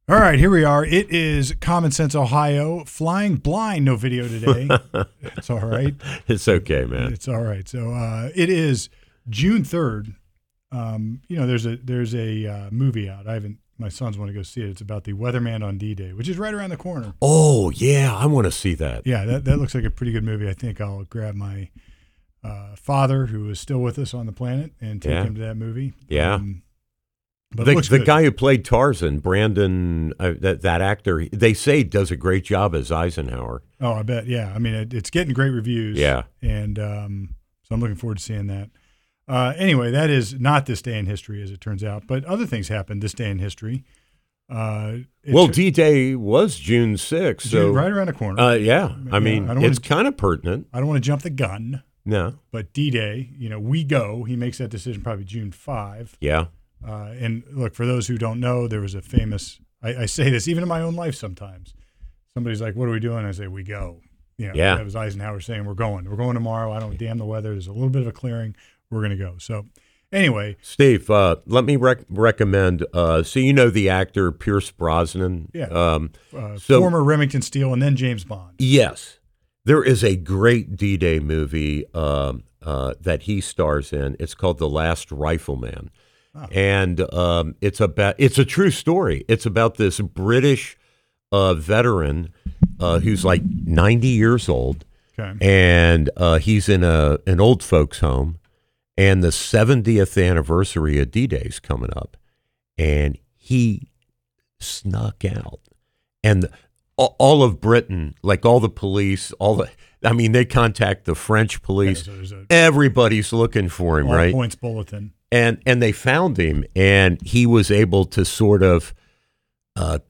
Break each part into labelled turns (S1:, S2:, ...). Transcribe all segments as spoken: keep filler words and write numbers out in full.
S1: All right, here we are. It is Common Sense Ohio. Flying blind, no video today. It's all right.
S2: It's okay, man.
S1: It's all right. So uh, it is June third. Um, you know, there's a there's a uh, movie out. I haven't. My sons want to go see it. It's about the Weatherman on D-Day, which is right around the corner.
S2: Oh yeah, I want to see that.
S1: Yeah, that that looks like a pretty good movie. I think I'll grab my uh, father, who is still with us on the planet, and take
S2: Yeah.
S1: him to that movie.
S2: Yeah.
S1: Um, but it
S2: the
S1: looks
S2: the
S1: good.
S2: guy who played Tarzan, Brandon, uh, that that actor, they say does a great job as Eisenhower.
S1: Oh, I bet. Yeah. I mean, it, it's getting great reviews.
S2: Yeah.
S1: And um, so I'm looking forward to seeing that. Uh, anyway, that is not this day in history, as it turns out, but other things happened this day in history. Uh, it
S2: Well,
S1: tur-
S2: D-Day was June sixth, so
S1: June, right around the corner.
S2: uh, yeah. I
S1: Yeah,
S2: mean,
S1: I don't wanna-
S2: it's kind of pertinent.
S1: I don't want to jump the gun,
S2: No.
S1: but D-Day, you know, we go. He makes that decision probably June fifth.
S2: Yeah.
S1: Uh, and look, for those who don't know, there was a famous, I, I say this even in my own life sometimes. Somebody's like, what are we doing? I say, we go. You know,
S2: Yeah.
S1: That was Eisenhower saying, we're going. We're going tomorrow. I don't damn the weather. There's a little bit of a clearing. We're going to go. So anyway.
S2: Steve, uh, let me rec- recommend. Uh, so you know the actor Pierce Brosnan.
S1: Yeah.
S2: Um,
S1: Uh,
S2: so
S1: former Remington Steele and then James Bond.
S2: yes, there is a great D-Day movie um, uh, that he stars in. It's called The Last Rifleman.
S1: Oh.
S2: And um, it's about it's a true story. It's about this British uh, veteran uh, who's like ninety years old,
S1: Okay.
S2: and uh, he's in a an old folks' home, and the seventieth anniversary of D-Day is coming up, and he snuck out, and all, all of Britain, like all the police, all the I mean, they contact the French police.
S1: Yeah, so there's a
S2: Everybody's looking for him,
S1: all
S2: right?
S1: points bulletin.
S2: and and they found him, and he was able to sort of uh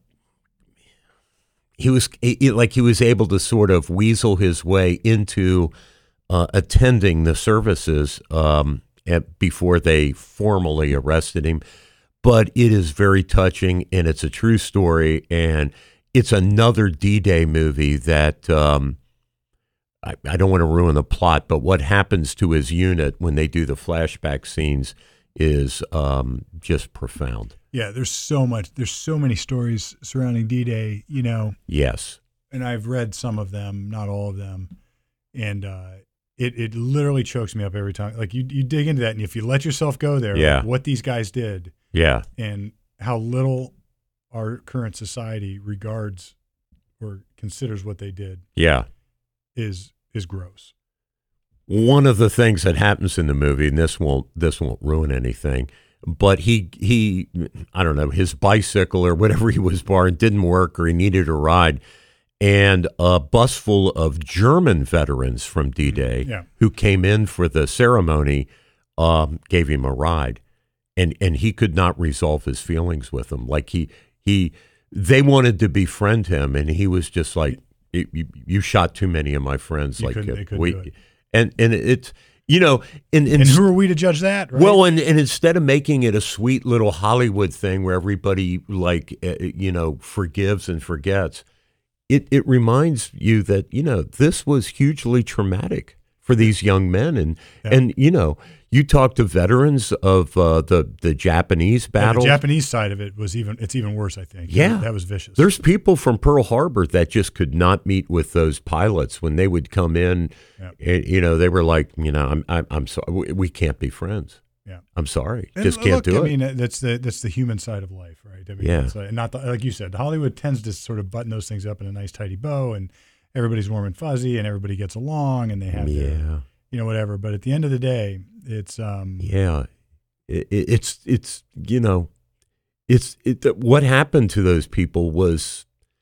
S2: he was he, like he was able to sort of weasel his way into uh attending the services um at, before they formally arrested him. But it is very touching, and it's a true story, and it's another D-Day movie that um I, I don't want to ruin the plot, but what happens to his unit when they do the flashback scenes is um, just profound.
S1: Yeah, there's so much. There's so many stories surrounding D-Day, you know,
S2: Yes.
S1: and I've read some of them, not all of them. And uh, it, it literally chokes me up every time. Like you, you dig into that, and if you let yourself go there,
S2: Yeah.
S1: what these guys did
S2: Yeah.
S1: and how little our current society regards or considers what they did
S2: Yeah.
S1: is is gross.
S2: One of the things that happens in the movie, and this won't this won't ruin anything, but he he I don't know, his bicycle or whatever he was borrowing didn't work, or he needed a ride, and a bus full of German veterans from D-Day
S1: Yeah.
S2: who came in for the ceremony um, gave him a ride, and and he could not resolve his feelings with them. Like he he they wanted to befriend him, and he was just like, You, you, you shot too many of my friends.
S1: You
S2: like
S1: couldn't-
S2: uh,
S1: they couldn't
S2: we,
S1: do it.
S2: and and it's you know, and, and,
S1: And who are we to judge that? Right?
S2: well, and, and instead of making it a sweet little Hollywood thing where everybody like uh, you know forgives and forgets, it it reminds you that you know this was hugely traumatic for these young men, and
S1: Yeah.
S2: and you know you talk to veterans of uh, the the Japanese
S1: Yeah,
S2: battle.
S1: the Japanese side of it was even. It's even worse, I think.
S2: Yeah.
S1: that was vicious.
S2: There's people from Pearl Harbor that just could not meet with those pilots when they would come in.
S1: Yep.
S2: And, you know, they were like, you know, I'm, I'm, I'm sorry, we, we can't be friends.
S1: Yeah.
S2: I'm sorry,
S1: And
S2: just can't
S1: look,
S2: do
S1: I
S2: it.
S1: mean, that's the that's the human side of life, right? I mean,
S2: Yeah.
S1: it's like, and not the, like you said, Hollywood tends to sort of button those things up in a nice, tidy bow, and everybody's warm and fuzzy, and everybody gets along, and they have their,
S2: yeah,
S1: you know, whatever. But at the end of the day, it's um,
S2: yeah, it, it- it's it's you know, it's it. What happened to those people was,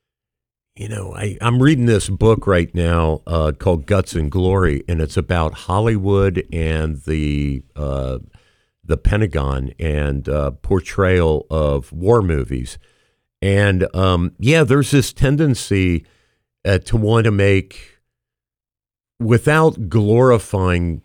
S2: you know, I I'm reading this book right now uh, called Guts and Glory, and it's about Hollywood and the. Uh, the Pentagon and uh, portrayal of war movies. And um, yeah, there's this tendency uh, to want to make, without glorifying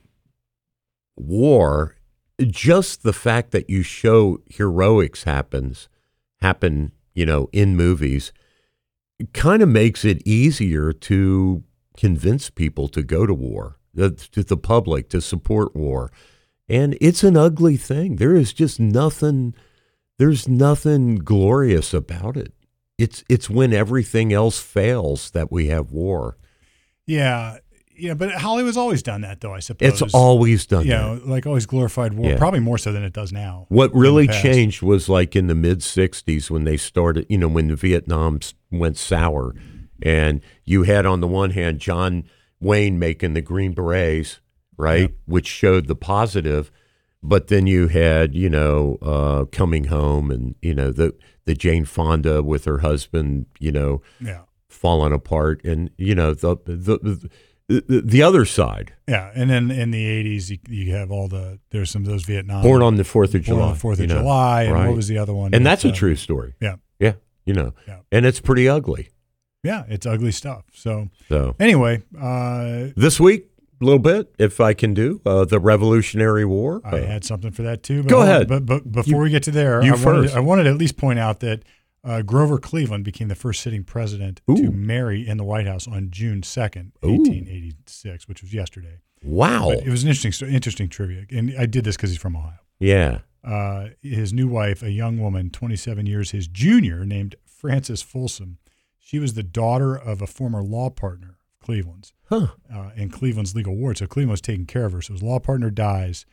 S2: war, just the fact that you show heroics happens, happen, you know, in movies, kind of makes it easier to convince people to go to war, the, to the public, to support war. And it's an ugly thing. There is just nothing, there's nothing glorious about it. it's it's when everything else fails that we have war.
S1: Yeah. Yeah, but Hollywood's always done that, though, I suppose.
S2: It's always done
S1: you
S2: that.
S1: know, like always glorified war,
S2: Yeah.
S1: probably more so than it does now.
S2: What
S1: in
S2: really
S1: the past.
S2: changed was like in the mid sixties when they started, you know, when the Vietnam s- went sour. And you had on the one hand John Wayne making the Green Berets, right,
S1: Yep.
S2: which showed the positive. But then you had, you know, uh, Coming Home and, you know, the, the Jane Fonda with her husband, you know,
S1: Yeah.
S2: falling apart. And, you know, the the, the The, the other side.
S1: Yeah, and then in the eighties, you, you have all the there's some of those Vietnam
S2: Born on the Fourth of
S1: Born
S2: July.
S1: on the Fourth of
S2: you know,
S1: July, and
S2: right.
S1: what was the other one?
S2: And that's a
S1: uh,
S2: true story.
S1: Yeah,
S2: Yeah, you know,
S1: Yeah.
S2: and it's pretty ugly.
S1: yeah, it's ugly stuff. So
S2: So
S1: anyway, uh,
S2: this week, a little bit, if I can do, uh, the Revolutionary War.
S1: I
S2: Uh,
S1: had something for that too. But
S2: Go
S1: hold on,
S2: ahead.
S1: But, but before we get to there,
S2: you
S1: I wanted,
S2: first.
S1: I wanted to at least point out that uh, Grover Cleveland became the first sitting president
S2: Ooh.
S1: to marry in the White House on June second,
S2: Ooh.
S1: eighteen eighty-six, which was yesterday.
S2: wow.
S1: But it was an interesting, sto- interesting trivia, and I did this because he's from Ohio.
S2: Yeah.
S1: Uh, his new wife, a young woman, twenty-seven years his junior, named Frances Folsom. She was the daughter of a former law partner of Cleveland's
S2: Huh.
S1: uh, in Cleveland's legal ward. So Cleveland was taking care of her. So his law partner dies.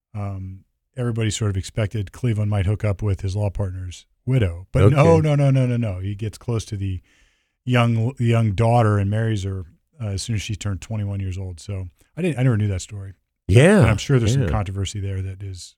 S1: Um, everybody sort of expected Cleveland might hook up with his law partner's widow, but
S2: Okay.
S1: no, no, no, no, no, no. He gets close to the young young daughter and marries her uh, as soon as she turned twenty-one years old. So I didn't, I never knew that story.
S2: Yeah.
S1: And I'm sure there's
S2: yeah.
S1: some controversy there that is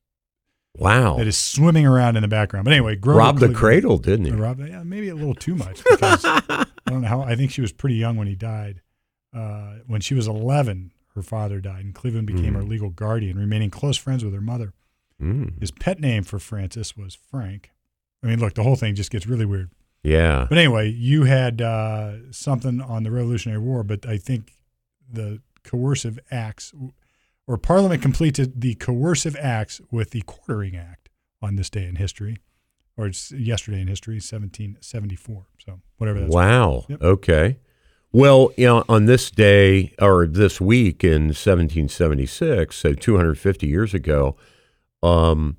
S2: Wow.
S1: that is swimming around in the background. But anyway, Grover
S2: Robbed the
S1: Cleveland-
S2: cradle, didn't he?
S1: Robbed, yeah, maybe a little too much. Because I don't know how. I think she was pretty young when he died. Uh, when she was eleven, her father died, and Cleveland became
S2: Mm.
S1: her legal guardian, remaining close friends with her mother.
S2: Mm.
S1: His pet name for Francis was Frank. I mean, look, the whole thing just gets really weird.
S2: Yeah.
S1: But anyway, you had uh, something on the Revolutionary War, but I think the coercive acts, or Parliament completed the coercive acts with the Quartering Act on this day in history, or it's yesterday in history, seventeen seventy-four. So whatever that's.
S2: Wow.
S1: Yep.
S2: Okay. Well, you know, on this day or this week in seventeen seventy-six, so two hundred fifty years ago, um,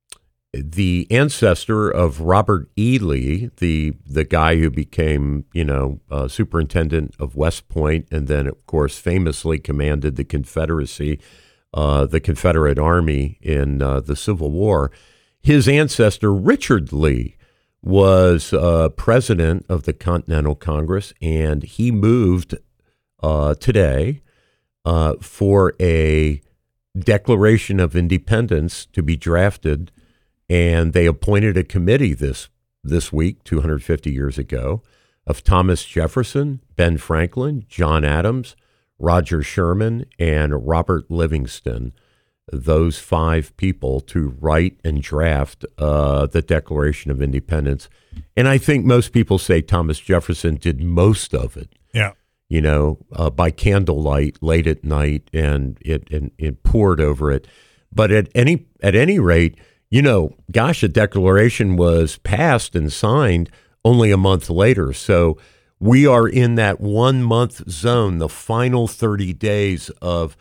S2: the ancestor of Robert E. Lee, the the guy who became, you know, uh, superintendent of West Point, and then, of course, famously commanded the Confederacy, uh, the Confederate Army in uh, the Civil War. His ancestor, Richard Lee, was uh, president of the Continental Congress, and he moved uh, today uh, for a Declaration of Independence to be drafted. And they appointed a committee this this week, two hundred fifty years ago, of Thomas Jefferson, Ben Franklin, John Adams, Roger Sherman, and Robert Livingston. Those five people to write and draft uh, the Declaration of Independence. And I think most people say Thomas Jefferson did most of it.
S1: Yeah.
S2: You know, uh, by candlelight, late at night, and it and it poured over it. But at any at any rate, you know, gosh, a declaration was passed and signed only a month later. So we are in that one month zone, the final thirty days of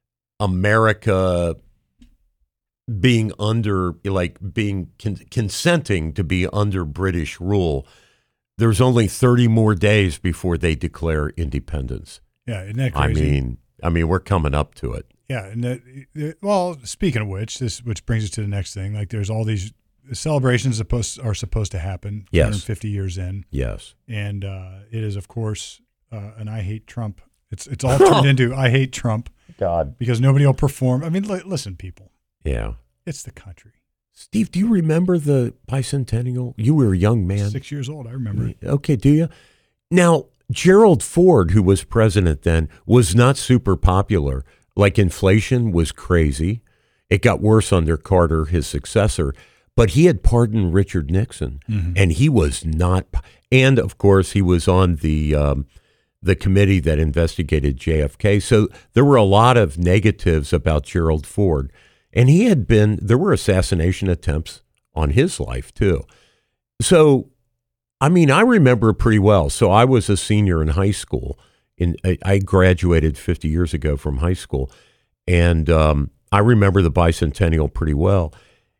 S2: America being under, like being con- consenting to be under British rule. There's only thirty more days before they declare independence.
S1: Yeah. Isn't that
S2: I
S1: crazy?
S2: mean, I mean, we're coming up to it.
S1: Yeah, and that, well, speaking of which, this which brings us to the next thing. Like, there's all these celebrations supposed are supposed to happen.
S2: Yes.
S1: one hundred fifty years in,
S2: Yes.
S1: and uh, it is, of course, uh, an I hate Trump. It's it's all turned into I hate Trump
S2: God.
S1: because nobody will perform. I mean, li- listen, people,
S2: Yeah.
S1: it's the country.
S2: Steve, do you remember the bicentennial? You were a young man.
S1: Six years old, I remember. it.
S2: Okay, do you? Now, Gerald Ford, who was president then, was not super popular. Like, inflation was crazy. It got worse under Carter, his successor. But he had pardoned Richard Nixon,
S1: Mhm.
S2: and he was not. And, of course, he was on the um, the committee that investigated J F K. So there were a lot of negatives about Gerald Ford. And he had been, there were assassination attempts on his life, too. So, I mean, I remember pretty well. So I was a senior in high school. In, I, I graduated fifty years ago from high school. And um, I remember the bicentennial pretty well.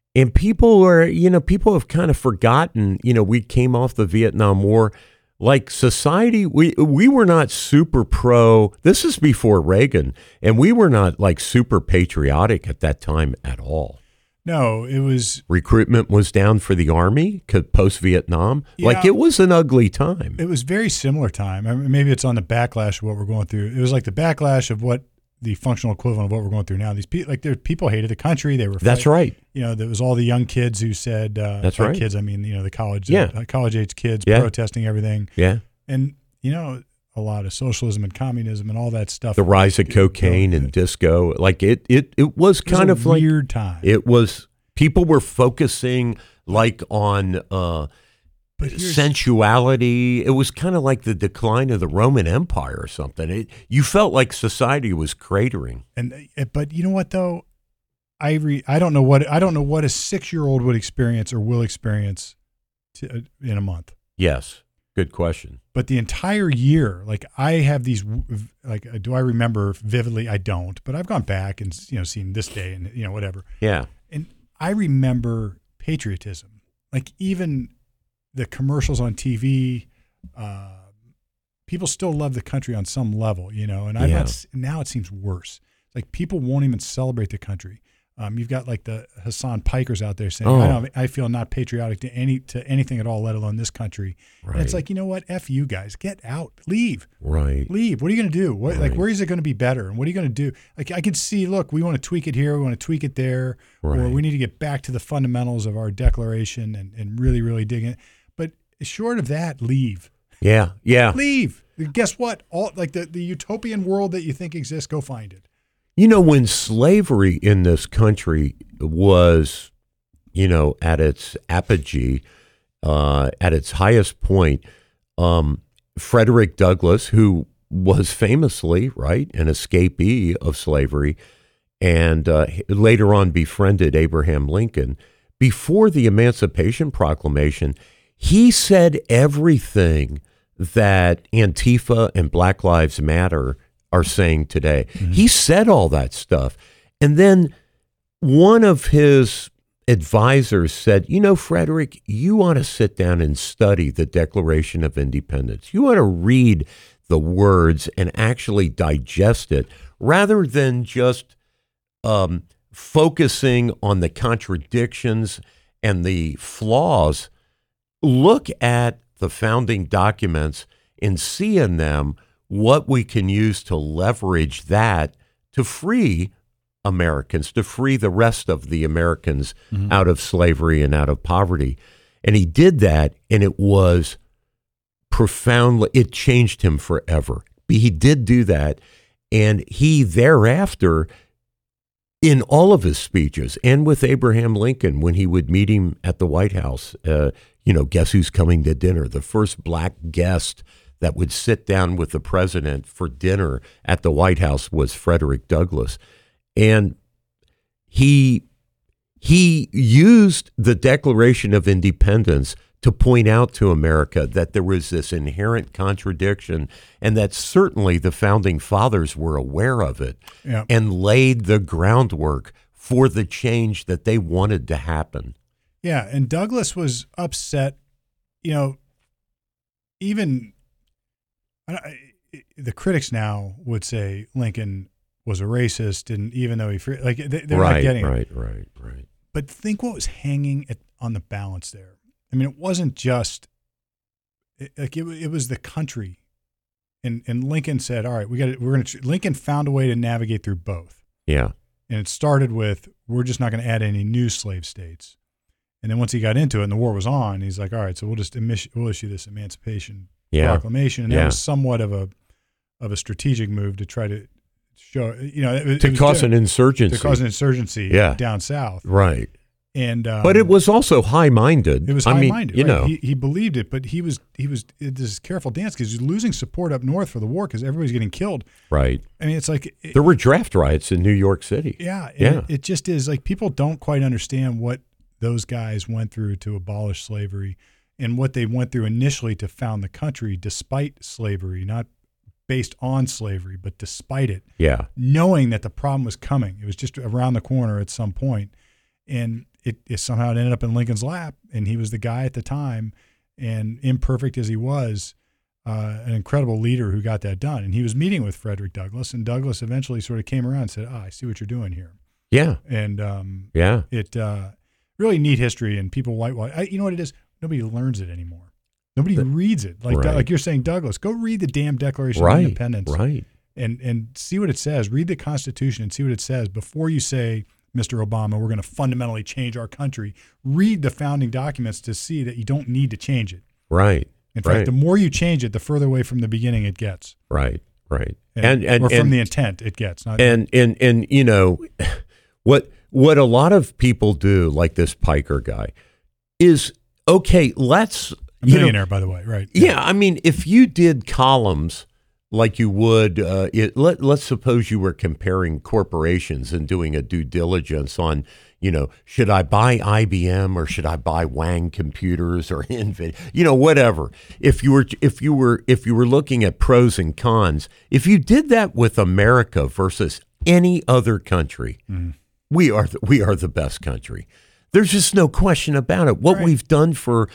S2: And people are, you know, people have kind of forgotten, you know, we came off the Vietnam War. Like society, we we were not super pro. This is before Reagan, and we were not like super patriotic at that time at all.
S1: No, it was
S2: recruitment was down for the Army post Vietnam.
S1: Yeah,
S2: like it was an ugly time.
S1: It was very similar time. I mean, maybe it's on the backlash of what we're going through. It was like the backlash of what the functional equivalent of what we're going through now. These people, like, there, people hated the country. They were.
S2: That's
S1: fight,
S2: right.
S1: You know, there was all the young kids who said. Uh,
S2: That's right.
S1: Kids, I mean, you know, the college,
S2: yeah.
S1: uh, college age kids
S2: yeah.
S1: protesting everything.
S2: Yeah.
S1: And you know, a lot of socialism and communism and all that stuff.
S2: The rise of cocaine and disco, like it, it, it was kind
S1: it
S2: of
S1: was a
S2: like
S1: weird time.
S2: It was. People were focusing like on uh, sensuality. It was kind of like the decline of the Roman Empire or something. It, you felt like society was cratering.
S1: And but you know what though, I re, I don't know what I don't know what a six year old would experience or will experience to, in a month.
S2: Yes, good question.
S1: But the entire year, like I have these, like do I remember vividly? I don't. But I've gone back and you know seen this day and you know whatever.
S2: Yeah.
S1: And I remember patriotism, like even the commercials on T V. Uh, people still love the country on some level, you know. And I've
S2: yeah.
S1: got, now it seems worse. Like people won't even celebrate the country. Um, you've got like the Hassan Pikers out there saying,
S2: oh.
S1: I, don't, "I feel not patriotic to any to anything at all, let alone this country."
S2: Right.
S1: And it's like, you know what? F you guys, get out, leave,
S2: right?
S1: Leave. What are you going to do? What,
S2: right.
S1: Like, where is it going to be better? And what are you going to do? Like, I can see. Look, we want to tweak it here, we want to tweak it there,
S2: right.
S1: or we need to get back to the fundamentals of our declaration and, and really, really dig it. But short of that, leave.
S2: Yeah, yeah.
S1: Leave. Guess what? All like the, the utopian world that you think exists, go find it.
S2: You know, when slavery in this country was, you know, at its apogee, uh, at its highest point, um, Frederick Douglass, who was famously, right, an escapee of slavery, and uh, later on befriended Abraham Lincoln, before the Emancipation Proclamation, he said everything that Antifa and Black Lives Matter are saying today. Mm-hmm. He said all that stuff. And then one of his advisors said, you know, Frederick, you ought to sit down and study the Declaration of Independence. You ought to read the words and actually digest it rather than just um, focusing on the contradictions and the flaws. Look at the founding documents and see in them what we can use to leverage that to free Americans, to free the rest of the Americans mm-hmm. out of slavery and out of poverty. And he did that, and it was profoundly, it changed him forever. He did do that, and he thereafter, in all of his speeches, and with Abraham Lincoln, when he would meet him at the White House, uh, you know, guess who's coming to dinner? The first black guest that would sit down with the president for dinner at the White House was Frederick Douglass. And he he used the Declaration of Independence to point out to America that there was this inherent contradiction and that certainly the founding fathers were aware of it
S1: yeah.
S2: and laid the groundwork for the change that they wanted to happen.
S1: Yeah, and Douglass was upset, you know, even I, the critics now would say Lincoln was a racist, and even though he like they, they're
S2: right,
S1: not getting
S2: right,
S1: it.
S2: Right, right, right.
S1: But think what was hanging at, on the balance there. I mean, it wasn't just it, like it, it was the country, and and Lincoln said, "All right, we got we're going to." Lincoln found a way to navigate through both.
S2: Yeah,
S1: and it started with we're just not going to add any new slave states, and then once he got into it and the war was on, he's like, "All right, so we'll just emis- we'll issue this Emancipation
S2: yeah.
S1: Proclamation," and that
S2: yeah.
S1: was somewhat of a of a strategic move to try to show, you know, it,
S2: to
S1: it was
S2: cause
S1: to,
S2: an insurgency,
S1: to cause an insurgency
S2: yeah.
S1: down south,
S2: right?
S1: And um,
S2: but it was also high-minded.
S1: It was
S2: I
S1: high-minded.
S2: Mean, you
S1: right?
S2: know,
S1: he, he believed it, but he was he was it, this careful dance because he's losing support up north for the war because everybody's getting killed.
S2: Right.
S1: I mean, it's like it,
S2: there were draft riots in New York City.
S1: Yeah.
S2: Yeah.
S1: It, it just is like people don't quite understand what those guys went through to abolish slavery and what they went through initially to found the country despite slavery, not based on slavery, but despite it.
S2: Yeah.
S1: Knowing that the problem was coming. It was just around the corner at some point. And it, it somehow it ended up in Lincoln's lap, and he was the guy at the time, and imperfect as he was, uh, an incredible leader who got that done. And he was meeting with Frederick Douglass, and Douglass eventually sort of came around and said, "Ah, I see what you're doing here."
S2: Yeah.
S1: And um,
S2: yeah,
S1: it uh, really neat history, and people whitewash. I, you know what it is? Nobody learns it anymore. Nobody the, reads it. Like
S2: right.
S1: like you're saying, Douglass, go read the damn Declaration
S2: right.
S1: of Independence,
S2: right?
S1: And and see what it says. Read the Constitution and see what it says before you say, Mister Obama, we're going to fundamentally change our country. Read the founding documents to see that you don't need to change it.
S2: Right.
S1: In
S2: right.
S1: fact, the more you change it, the further away from the beginning it gets.
S2: Right. Right.
S1: And,
S2: and, and
S1: or from
S2: and,
S1: the intent it gets. Not
S2: and and and you know what what a lot of people do, like this Piker guy, is okay. Let's
S1: a millionaire, know, by the way, right?
S2: Yeah. yeah, I mean, if you did columns like you would, uh, it, let let's suppose you were comparing corporations and doing a due diligence on, you know, should I buy I B M or should I buy Wang Computers or Nvidia, you know, whatever. If you were if you were if you were looking at pros and cons, if you did that with America versus any other country, mm. we are the, we are the best country. There's just no question about it. What right. we've done for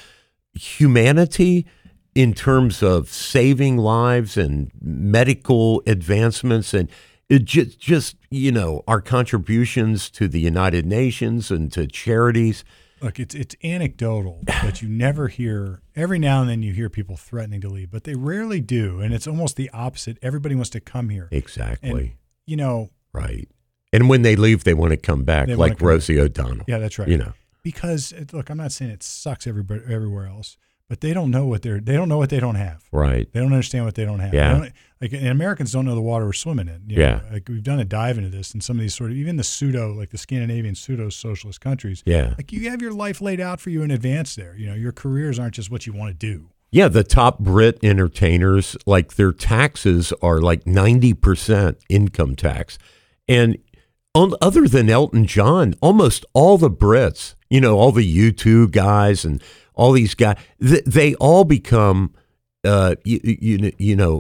S2: humanity in terms of saving lives and medical advancements, and it just, just, you know, our contributions to the United Nations and to charities.
S1: Look, it's it's anecdotal, but you never hear, every now and then you hear people threatening to leave, but they rarely do. And it's almost the opposite. Everybody wants to come here.
S2: Exactly.
S1: And, you know.
S2: Right. And when they leave, they want to come back, like come Rosie back. O'Donnell.
S1: Yeah, that's right.
S2: You know.
S1: Because, look, I'm not saying it sucks everybody, everywhere else, but they don't know what they're they don't know what they don't have.
S2: Right.
S1: They don't understand what they don't have.
S2: Yeah.
S1: They don't, like, and Americans don't know the water we're swimming in. You
S2: yeah.
S1: know, like we've done a dive into this, and some of these sort of even the pseudo, like the Scandinavian pseudo socialist countries.
S2: Yeah.
S1: Like you have your life laid out for you in advance there. You know, your careers aren't just what you want to do.
S2: Yeah, the top Brit entertainers, like their taxes are like ninety percent income tax, and on, other than Elton John, almost all the Brits, you know, all the U two guys and all these guys, they, they all become, uh, you, you, you know,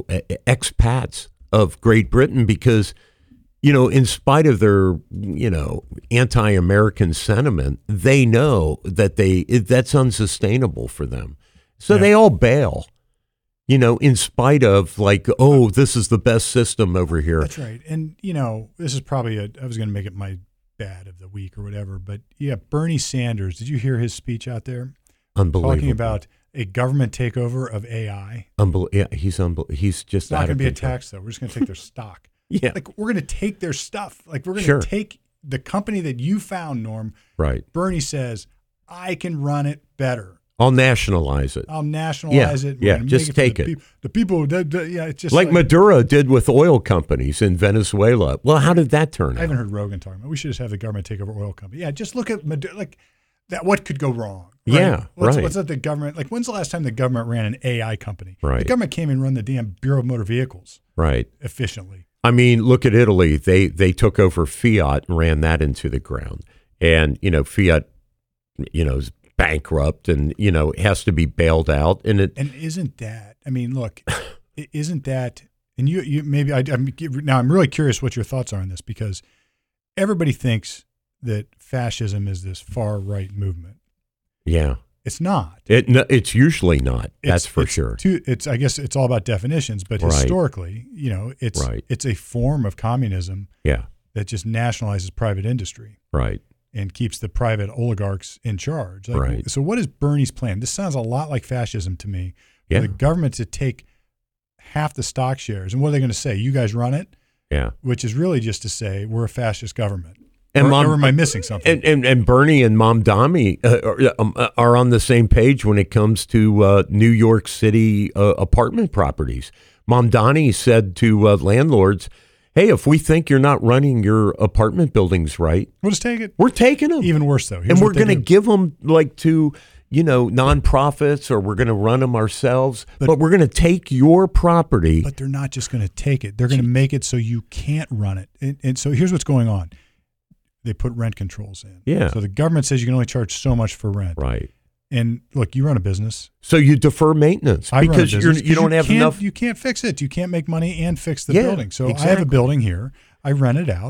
S2: expats of Great Britain because, you know, in spite of their, you know, anti-American sentiment, they know that they that's unsustainable for them. So yeah. they all bail, you know, in spite of like, oh, this is the best system over here.
S1: That's right. And, you know, this is probably, a, I was going to make it my bad of the week or whatever, but yeah, Bernie Sanders, did you hear his speech out there?
S2: Unbelievable.
S1: Talking about a government takeover of A I.
S2: Unbel- yeah, he's unbel- He's just
S1: it's not going to be control. a tax, though. We're just going to take their stock.
S2: Yeah.
S1: Like, we're going to take their stuff. Like, we're going to
S2: sure.
S1: take the company that you found, Norm.
S2: Right.
S1: Bernie says, I can run it better.
S2: I'll nationalize it.
S1: I'll nationalize
S2: yeah.
S1: it. We're
S2: yeah, just
S1: it
S2: take it.
S1: The, pe- the people, the, the, yeah, it's just
S2: like,
S1: like
S2: Maduro did with oil companies in Venezuela. Well, how did that turn out?
S1: I haven't heard Rogan talking about. We should just have the government take over oil company. Yeah, just look at Maduro, like that. What could go wrong? Right?
S2: Yeah,
S1: what's,
S2: right.
S1: What's that? The government? Like, when's the last time the government ran an A I company?
S2: Right.
S1: The government came and run the damn Bureau of Motor Vehicles.
S2: Right.
S1: Efficiently.
S2: I mean, look at Italy. They they took over Fiat and ran that into the ground, and you know, Fiat, you know, is bankrupt and you know has to be bailed out. And it
S1: and isn't that? I mean, look, isn't that? And you you maybe I, I'm now I'm really curious what your thoughts are on this because everybody thinks that fascism is this far right movement.
S2: Yeah,
S1: it's not.
S2: It no, it's usually not. That's
S1: it's,
S2: for
S1: it's
S2: sure.
S1: Too, it's I guess it's all about definitions, but
S2: right.
S1: historically, you know, it's
S2: right.
S1: it's a form of communism.
S2: Yeah,
S1: that just nationalizes private industry.
S2: Right.
S1: And keeps the private oligarchs in charge. Like,
S2: right.
S1: So what is Bernie's plan? This sounds a lot like fascism to me.
S2: Yeah.
S1: For the government to take half the stock shares, and what are they going to say? You guys run it.
S2: Yeah.
S1: Which is really just to say we're a fascist government.
S2: And
S1: or,
S2: Mom,
S1: or am I missing something?
S2: And, and, and Bernie and Mamdani uh, are, um, are on the same page when it comes to uh, New York City uh, apartment properties. Mamdani said to uh, landlords, hey, if we think you're not running your apartment buildings right,
S1: we'll just take it.
S2: We're taking them.
S1: Even worse, though. Here's
S2: and we're going to
S1: do.
S2: give them like to, you know, nonprofits, or we're going to run them ourselves. But, but we're going to take your property.
S1: But they're not just going to take it. They're going to make it so you can't run it. And, and so here's what's going on. They put rent controls in.
S2: Yeah.
S1: So the government says you can only charge so much for rent.
S2: Right.
S1: And look, you run a business.
S2: So you defer maintenance
S1: I
S2: because
S1: run a
S2: you're,
S1: business
S2: you don't
S1: you
S2: have enough.
S1: You can't fix it. You can't make money and fix the
S2: yeah,
S1: building. So
S2: exactly.
S1: I have a building here. I rent it out.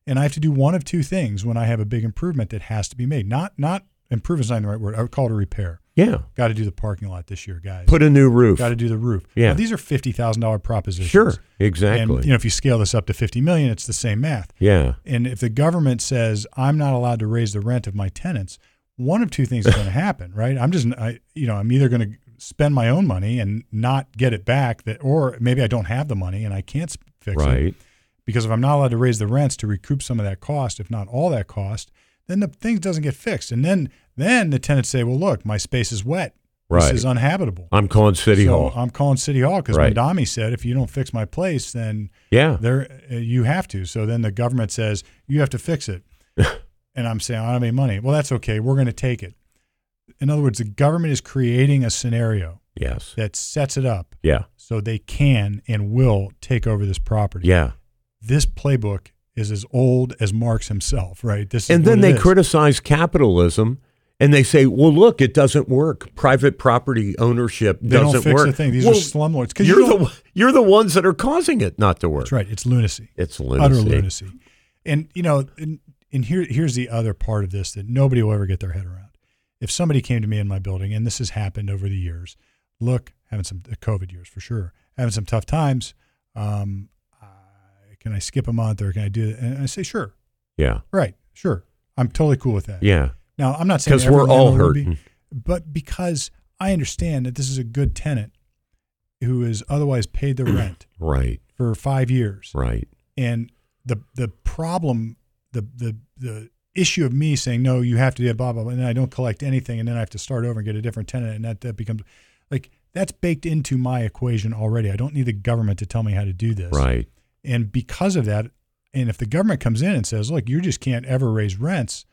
S1: And I have to do one of two things when I have a big improvement that has to be made. Not not improvement's not the right word. I would call it a repair.
S2: Yeah.
S1: Got to do the parking lot this year, guys.
S2: Put a new roof.
S1: Got to do the roof.
S2: Yeah.
S1: Now, these are fifty thousand dollars propositions.
S2: Sure, exactly.
S1: And you know, if you scale this up to fifty million dollars, it's the same math.
S2: Yeah.
S1: And if the government says I'm not allowed to raise the rent of my tenants, one of two things is going to happen, right? I'm just, I, you know, I'm either going to spend my own money and not get it back, that, or maybe I don't have the money and I can't fix
S2: right.
S1: it. Because if I'm not allowed to raise the rents to recoup some of that cost, if not all that cost, then the thing doesn't get fixed. And then then the tenants say, well, look, my space is wet.
S2: Right.
S1: This is uninhabitable.
S2: I'm calling City
S1: so
S2: Hall.
S1: I'm calling City Hall because
S2: right.
S1: Mandami said, if you don't fix my place, then
S2: yeah,
S1: there uh, you have to. So then the government says, you have to fix it. And I'm saying, I don't have any money. Well, that's okay. We're going to take it. In other words, the government is creating a scenario
S2: yes.
S1: that sets it up
S2: yeah.
S1: so they can and will take over this property.
S2: Yeah.
S1: This playbook is as old as Marx himself, right? This is
S2: and then
S1: what
S2: they
S1: it is.
S2: criticize capitalism, and they say, "Well, look, it doesn't work. Private property ownership
S1: They
S2: doesn't
S1: don't fix
S2: work."
S1: the thing. These
S2: well,
S1: are slumlords. 'Cause
S2: You're
S1: you
S2: the
S1: don't-
S2: you're the ones that are causing it not to work.
S1: That's right. It's lunacy.
S2: It's lunacy.
S1: Utter lunacy. And you know, and, and here here's the other part of this that nobody will ever get their head around. If somebody came to me in my building, and this has happened over the years, look, having some the COVID years for sure, having some tough times. Um, uh, can I skip a month, or can I do it? And I say, sure.
S2: Yeah.
S1: Right. Sure. I'm totally cool with that.
S2: Yeah.
S1: Now, I'm not saying
S2: Because
S1: every
S2: we're all
S1: landlord would
S2: hurting.
S1: be, but because I understand that this is a good tenant who has otherwise paid the rent
S2: Right.
S1: for five years.
S2: Right.
S1: And the the problem, the the the issue of me saying, no, you have to do blah, blah, blah, and then I don't collect anything, and then I have to start over and get a different tenant, and that, that becomes, like, that's baked into my equation already. I don't need the government to tell me how to do this.
S2: Right.
S1: And because of that, and if the government comes in and says, look, you just can't ever raise rents,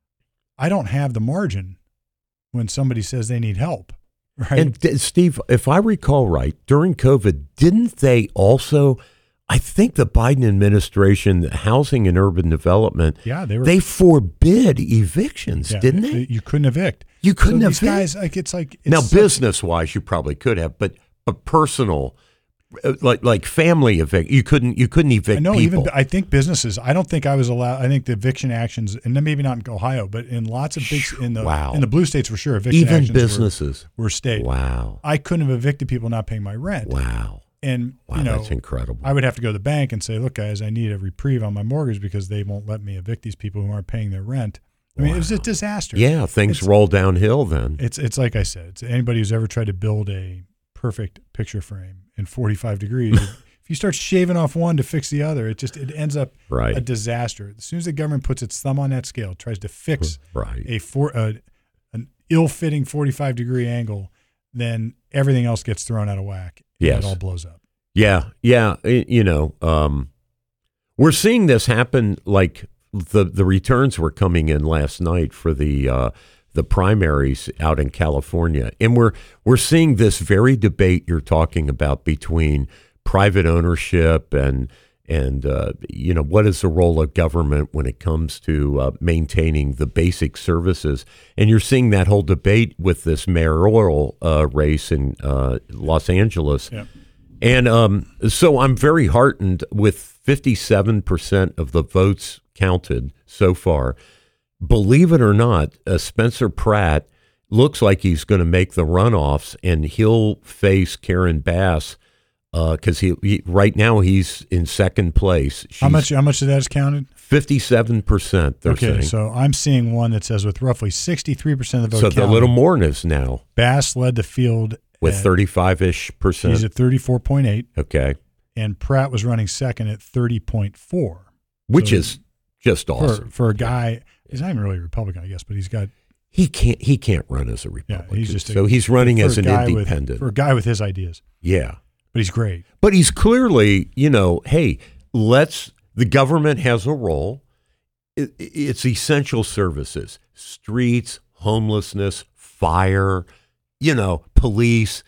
S1: I don't have the margin when somebody says they need help. Right.
S2: And th- Steve, if I recall right, during COVID, didn't they also, I think the Biden administration, Housing and Urban Development,
S1: yeah, they were.
S2: they forbid evictions,
S1: yeah,
S2: didn't they?
S1: You couldn't evict.
S2: You couldn't
S1: so
S2: evict.
S1: These guys, like, it's like. It's
S2: now,
S1: such-
S2: business-wise, you probably could have, but but personal, uh, like like family evict, you couldn't you couldn't evict
S1: I know,
S2: people.
S1: even I think businesses. I don't think I was allowed. I think the eviction actions, and then maybe not in Ohio, but in lots of big in the
S2: Wow.
S1: in the blue states for sure, eviction
S2: even
S1: actions
S2: businesses.
S1: were, were state.
S2: Wow.
S1: I couldn't have evicted people not paying my rent.
S2: Wow.
S1: And
S2: Wow,
S1: you know,
S2: that's incredible.
S1: I would have to go to the bank and say, look, guys, I need a reprieve on my mortgage because they won't let me evict these people who aren't paying their rent. I mean, it was a disaster.
S2: Yeah, things
S1: It's-
S2: roll downhill then.
S1: It's it's like I said, it's anybody who's ever tried to build a perfect picture frame in forty-five degrees. If you start shaving off one to fix the other, it just it ends up
S2: Right.
S1: a disaster. As soon as the government puts its thumb on that scale, tries to fix
S2: Right.
S1: a for uh, an ill-fitting forty-five degree angle, then everything else gets thrown out of whack. And
S2: Yes.
S1: it all blows up.
S2: Yeah, yeah. i- You know, um, we're seeing this happen. Like the the returns were coming in last night for the uh, the primaries out in California, and we're we're seeing this very debate you're talking about between private ownership and and uh, you know, what is the role of government when it comes to uh, maintaining the basic services. And you're seeing that whole debate with this mayoral uh, race in uh, Los Angeles.
S1: Yeah.
S2: And um, so I'm very heartened with fifty-seven percent of the votes counted so far. Believe it or not, uh, Spencer Pratt looks like he's going to make the runoffs, and he'll face Karen Bass because he, he right now he's in second place. She's
S1: How much? How much of that is counted?
S2: fifty-seven percent. They're
S1: Okay,
S2: saying.
S1: so I'm seeing one that says with roughly sixty-three percent of the vote
S2: So the
S1: counted,
S2: little Mornis now
S1: Bass led the field
S2: with
S1: at-
S2: thirty-five-ish percent.
S1: He's at thirty-four point eight,
S2: Okay,
S1: and Pratt was running second at thirty point four.
S2: which
S1: So
S2: is just awesome.
S1: For, for a guy, he's not even really a Republican, I guess, but he's got
S2: He can't. He can't run as a
S1: yeah,
S2: Republican.
S1: he's just a,
S2: so he's running
S1: for
S2: as
S1: a
S2: an
S1: guy with-
S2: independent.
S1: for a guy with his ideas.
S2: Yeah,
S1: But he's great.
S2: but he's clearly, you know, hey, let's. The government has a role. It, it's essential services: streets, homelessness, fire, you know, police.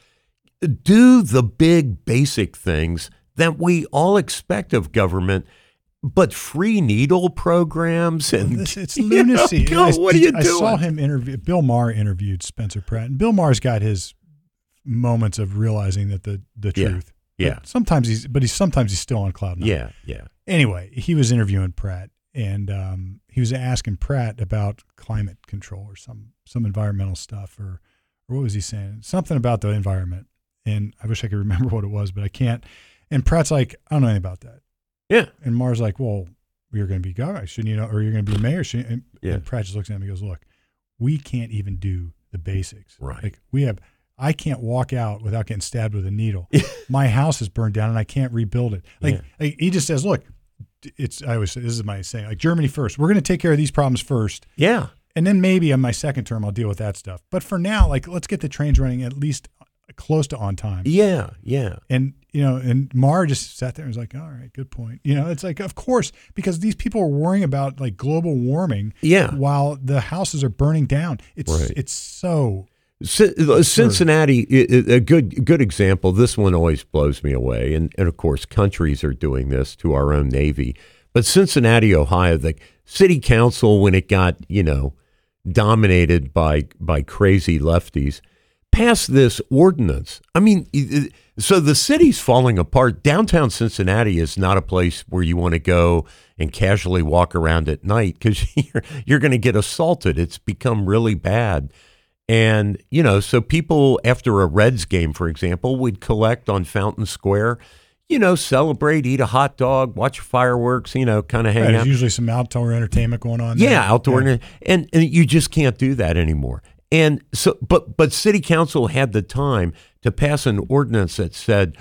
S2: Do the big basic things that we all expect of government. But free needle programs and
S1: This, it's
S2: you know,
S1: lunacy.
S2: go,
S1: I,
S2: what are you
S1: I
S2: doing?
S1: saw him interview. Bill Maher interviewed Spencer Pratt, and Bill Maher's got his moments of realizing that the the
S2: Yeah,
S1: truth.
S2: yeah.
S1: But sometimes he's, but he's sometimes he's still on cloud nine.
S2: Yeah, yeah.
S1: Anyway, he was interviewing Pratt, and um, he was asking Pratt about climate control or some some environmental stuff, or or what was he saying? Something about the environment. And I wish I could remember what it was, but I can't. And Pratt's like, I don't know anything about that.
S2: Yeah.
S1: And Maher's like, well, you're going to be governor, shouldn't you know? Or you're going to be mayor, shouldn't you? And,
S2: yeah.
S1: and Pratt just looks at him and goes, look, we can't even do the basics.
S2: Right.
S1: Like we have, I can't walk out without getting stabbed with a needle. My house is burned down and I can't rebuild it. Like,
S2: yeah.
S1: like he just says, look, it's, I always say, this is my saying, like Germany first. We're going to take care of these problems first.
S2: Yeah.
S1: And then maybe on my second term, I'll deal with that stuff. But for now, like, let's get the trains running at least close to on time.
S2: Yeah, yeah.
S1: And, you know, and Maher just sat there and was like, all right, good point. You know, it's like, of course, because these people are worrying about like global warming
S2: yeah.
S1: while the houses are burning down. It's
S2: right.
S1: it's so
S2: C- Cincinnati, a good good example. This one always blows me away. And, and of course, countries are doing this to our own Navy. But Cincinnati, Ohio, the city council, when it got, you know, dominated by by crazy lefties, passed this ordinance. I mean, so the city's falling apart. Downtown Cincinnati is not a place where you want to go and casually walk around at night because you're, you're going to get assaulted. It's become really bad. And, you know, so people after a Reds game, for example, would collect on Fountain Square, you know, celebrate, eat a hot dog, watch fireworks, you know, kind of hang
S1: right,
S2: out.
S1: There's usually some outdoor entertainment going on.
S2: Yeah,
S1: there.
S2: outdoor.
S1: Yeah.
S2: And, and you just can't do that anymore. And so, but but city council had the time to pass an ordinance that said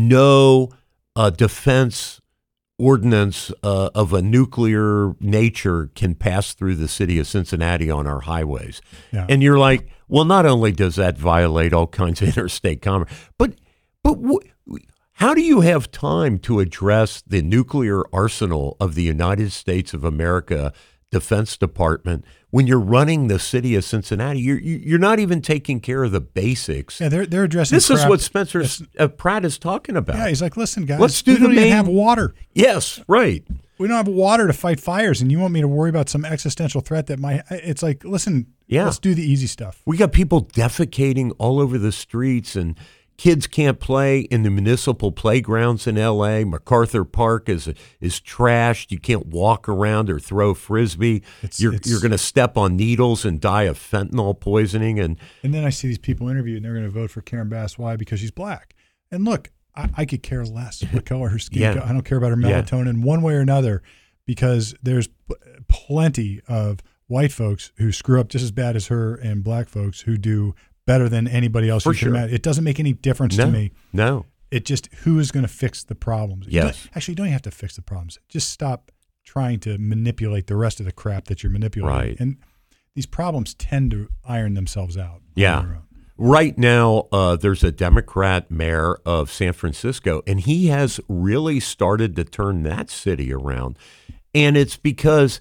S2: no uh, defense ordinance uh, of a nuclear nature can pass through the city of Cincinnati on our highways.
S1: Yeah.
S2: And you're like, well, not only does that violate all kinds of interstate commerce, but but wh- how do you have time to address the nuclear arsenal of the United States of America Defense Department when you're running the city of Cincinnati? You're you're not even taking care of the basics.
S1: Yeah, they're they're addressing.
S2: This
S1: crap.
S2: is what Spencer uh, Pratt is talking about.
S1: Yeah, he's like, listen, guys,
S2: Let's do
S1: we
S2: the
S1: don't
S2: main-
S1: even have water.
S2: Yes, right.
S1: We don't have water to fight fires, and you want me to worry about some existential threat that might? It's like, listen,
S2: Yeah.
S1: let's do the easy stuff.
S2: We got people defecating all over the streets, and kids can't play in the municipal playgrounds in L A. MacArthur Park is is trashed. You can't walk around or throw frisbee.
S1: It's-
S2: you're
S1: it's-
S2: you're going to step on needles and die of fentanyl poisoning. And
S1: And then I see these people interviewed, and they're going to vote for Karen Bass. Why? Because she's black. And look, I, I could care less what color her skin.
S2: Yeah.
S1: co- I don't care about her
S2: Yeah.
S1: melatonin one way or another, because there's p- plenty of white folks who screw up just as bad as her, and black folks who do better than anybody else
S2: For
S1: you can
S2: sure.
S1: imagine. It doesn't make any difference
S2: no,
S1: to me.
S2: no,
S1: It just, who is going to fix the problems? You
S2: Yes.
S1: don't- Actually, you don't even have to fix the problems. Just stop trying to manipulate the rest of the crap that you're manipulating.
S2: Right.
S1: And these problems tend to iron themselves out. on
S2: Yeah.
S1: their own.
S2: Right now, uh, there's a Democrat mayor of San Francisco, and he has really started to turn that city around. And it's because,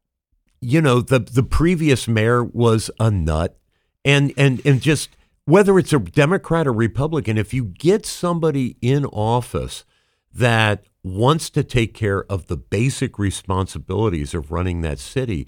S2: you know, the the previous mayor was a nut, and and and just whether it's a Democrat or Republican, if you get somebody in office that wants to take care of the basic responsibilities of running that city,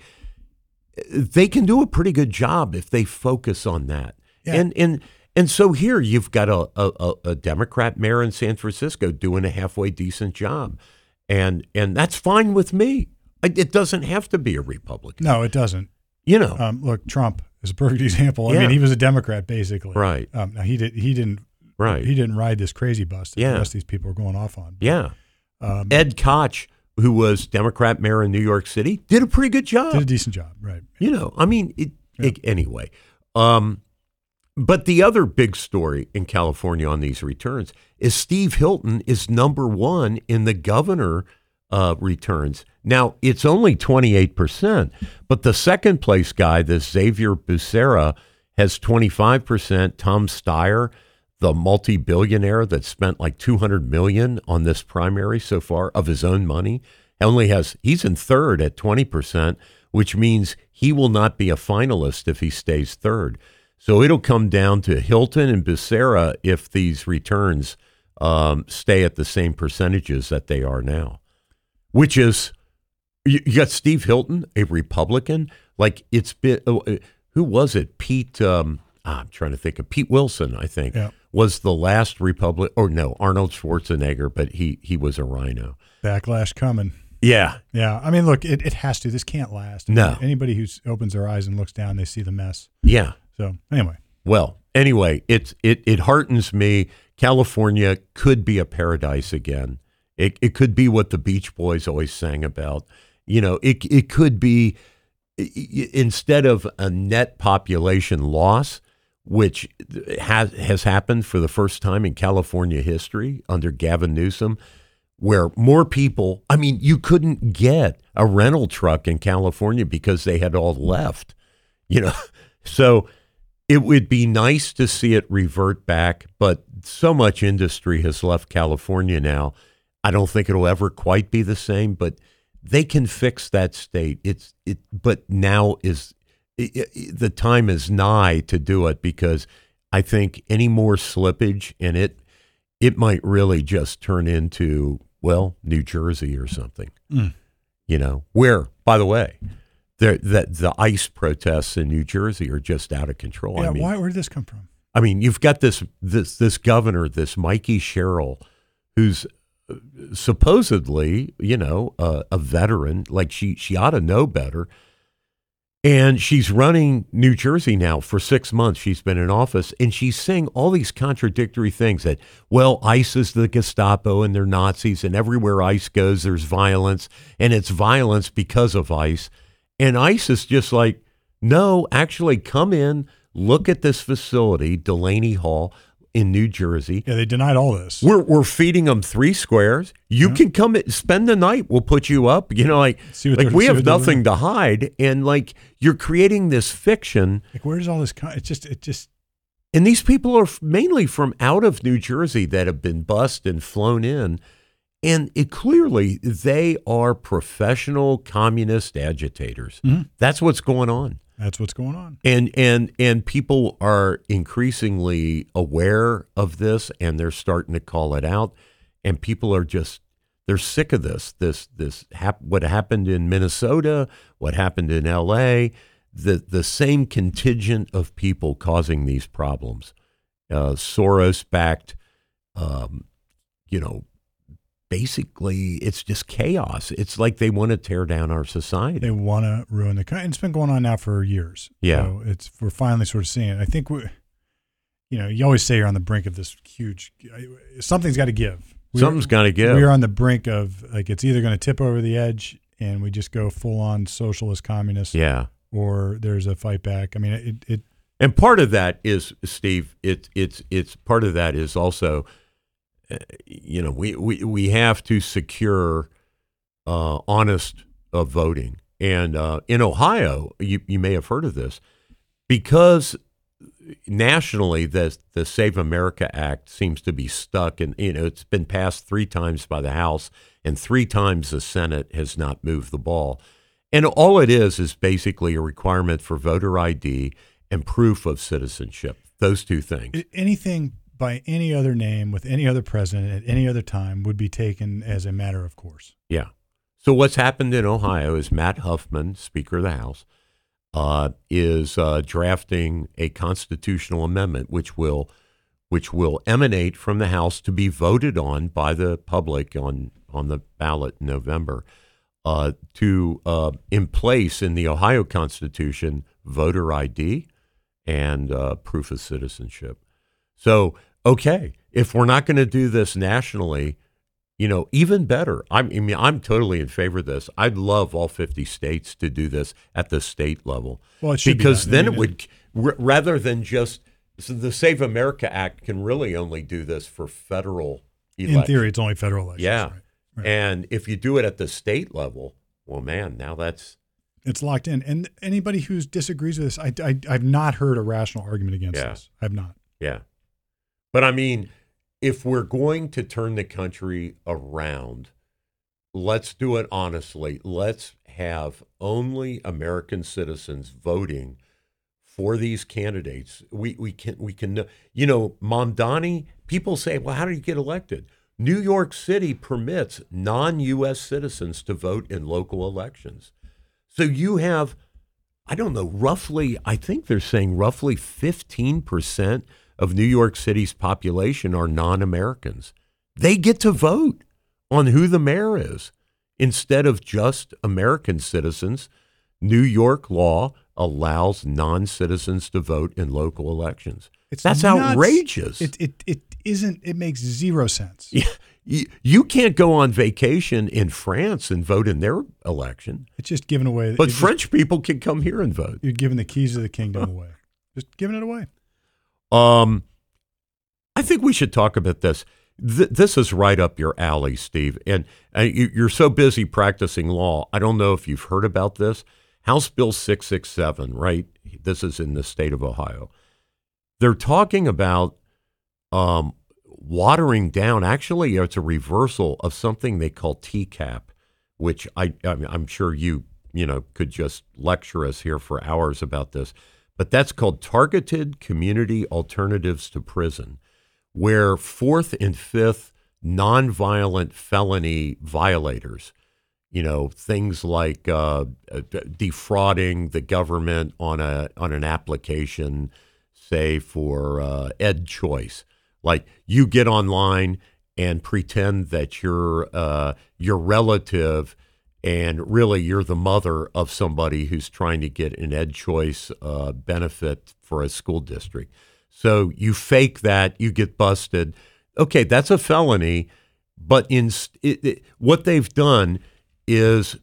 S2: they can do a pretty good job if they focus on that.
S1: Yeah.
S2: And and and so here you've got a, a a Democrat mayor in San Francisco doing a halfway decent job, and and that's fine with me. It doesn't have to be a Republican.
S1: No, it doesn't.
S2: You know,
S1: Um, look, Trump is a perfect example. I
S2: Yeah.
S1: mean, he was a Democrat basically.
S2: Right.
S1: Um, now he did. He didn't.
S2: right?
S1: He didn't ride this crazy bus that
S2: Yeah.
S1: the rest of these people are going off on.
S2: Yeah.
S1: Um,
S2: Ed Koch, who was Democrat mayor in New York City, did a pretty good job.
S1: did a decent job. Right.
S2: You know, I mean, it,
S1: Yeah.
S2: it, anyway. Um, but the other big story in California on these returns is Steve Hilton is number one in the governor uh, returns. Now, it's only twenty-eight percent, but the second place guy, this Xavier Becerra, has twenty-five percent. Tom Steyer, the multi-billionaire that spent like two hundred million dollars on this primary so far of his own money, only has, he's in third at twenty percent, which means he will not be a finalist if he stays third. So it'll come down to Hilton and Becerra if these returns um, stay at the same percentages that they are now, which is, you, you got Steve Hilton, a Republican, like it's been, oh, uh, who was it? Pete, um, ah, I'm trying to think of Pete Wilson, I think,
S1: Yeah.
S2: was the last Republic, or no, Arnold Schwarzenegger, but he he was a rhino.
S1: Backlash coming.
S2: Yeah.
S1: Yeah. I mean, look, it, it has to. This can't last.
S2: No.
S1: Anybody who opens their eyes and looks down, they see the mess.
S2: Yeah.
S1: So anyway.
S2: Well, anyway, it's it it heartens me. California could be a paradise again. It it could be what the Beach Boys always sang about. You know, it it could be, instead of a net population loss, which has has happened for the first time in California history under Gavin Newsom, where more people, I mean, you couldn't get a rental truck in California because they had all left, you know. So it would be nice to see it revert back, but so much industry has left California now. I don't think it'll ever quite be the same, but they can fix that state. It's it, but now is it, it, the time is nigh to do it, because I think any more slippage in it, it might really just turn into, well, New Jersey or something. Mm. You know, where, by the way, the, the the ICE protests in New Jersey are just out of control.
S1: Yeah,
S2: I mean,
S1: why? Where did this come from?
S2: I mean, you've got this this this governor, this Mikey Sherrill, who's supposedly, you know, uh, a veteran. Like she she ought to know better. And she's running New Jersey now for six months. She's been in office, and she's saying all these contradictory things that, well, ICE is the Gestapo and they're Nazis, and everywhere ICE goes, there's violence, and it's violence because of ICE. And ICE is just like, no, actually come in, look at this facility, Delaney Hall in New Jersey.
S1: Yeah, they denied all this.
S2: We're we're feeding them three squares. You yeah. can come spend the night. We'll put you up. You know, like, like we have nothing to hide. And like, you're creating this fiction.
S1: Like, where does all this come? It's just, it just.
S2: And these people are mainly from out of New Jersey that have been bussed and flown in. And it clearly, they are professional communist agitators. Mm-hmm. That's what's going on.
S1: That's what's going on.
S2: And and and people are increasingly aware of this, and they're starting to call it out. And people are just, they're sick of this. This this hap- what happened in Minnesota, what happened in L A, the the same contingent of people causing these problems. Uh, Soros-backed, um, you know, basically, it's just chaos. It's like they want to tear down our society.
S1: They want to ruin the country. It's been going on now for years.
S2: Yeah.
S1: So it's, we're finally sort of seeing it. I think, we, you know, you always say you're on the brink of this huge, something's got to give. We're,
S2: Something's got to give.
S1: We're on the brink of, like, it's either going to tip over the edge and we just go full on socialist communist.
S2: Yeah.
S1: Or there's a fight back. I mean, it, it
S2: and part of that is, Steve, it, it's, it's part of that is also, Uh, you know, we, we, we have to secure uh, honest uh, voting. And uh, in Ohio, you, you may have heard of this, because nationally the, the Save America Act seems to be stuck. And, you know, it's been passed three times by the House, and three times the Senate has not moved the ball. And all it is is basically a requirement for voter I D and proof of citizenship, those two things.
S1: Anything by any other name with any other president at any other time would be taken as a matter of course.
S2: Yeah. So what's happened in Ohio is Matt Huffman, Speaker of the House, uh, is uh, drafting a constitutional amendment which will which will emanate from the House to be voted on by the public on, on the ballot in November, uh, to uh, in place in the Ohio Constitution voter I D and uh, proof of citizenship. So, okay, if we're not going to do this nationally, you know, even better. I mean, I'm totally in favor of this. I'd love all fifty states to do this at the state level.
S1: Well, it should
S2: because
S1: be
S2: then
S1: I mean,
S2: it would, r- rather than just, so the Save America Act can really only do this for federal elections.
S1: In theory, it's only federal elections.
S2: Yeah.
S1: Right? Right.
S2: And if you do it at the state level, well, man, now that's...
S1: It's locked in. And anybody who disagrees with this, I, I, I've not heard a rational argument against
S2: Yeah.
S1: this. I've not.
S2: Yeah. But I mean, if we're going to turn the country around, let's do it honestly. Let's have only American citizens voting for these candidates. We we can we can you know, Mamdani, people say, well, how do you get elected? New York City permits non-U S citizens to vote in local elections. So you have, I don't know, roughly, I think they're saying roughly fifteen percent of New York City's population are non-Americans. They get to vote on who the mayor is. instead of just American citizens. New York law allows non-citizens to vote in local elections.
S1: It's
S2: That's
S1: nuts.
S2: outrageous.
S1: It, it it isn't. It makes zero sense.
S2: Yeah, you, you can't go on vacation in France and vote in their election.
S1: It's just giving away.
S2: But
S1: it's
S2: French
S1: just,
S2: people can come here and vote.
S1: You're giving the keys of the kingdom away. Just giving it away.
S2: Um, I think we should talk about this. Th- this is right up your alley, Steve. And uh, you, you're so busy practicing law. I don't know if you've heard about this. House Bill six sixty-seven, right? This is in the state of Ohio. They're talking about um, watering down. Actually, it's a reversal of something they call T CAP, which I, I'm sure you, you know, could just lecture us here for hours about this. But that's called Targeted Community Alternatives to Prison, where fourth and fifth nonviolent felony violators, you know, things like uh, defrauding the government on a on an application, say for uh, Ed Choice, like you get online and pretend that you're uh, your relative, and really you're the mother of somebody who's trying to get an Ed Choice uh, benefit for a school district. So you fake that, you get busted. Okay, that's a felony, but in it, it, what they've done is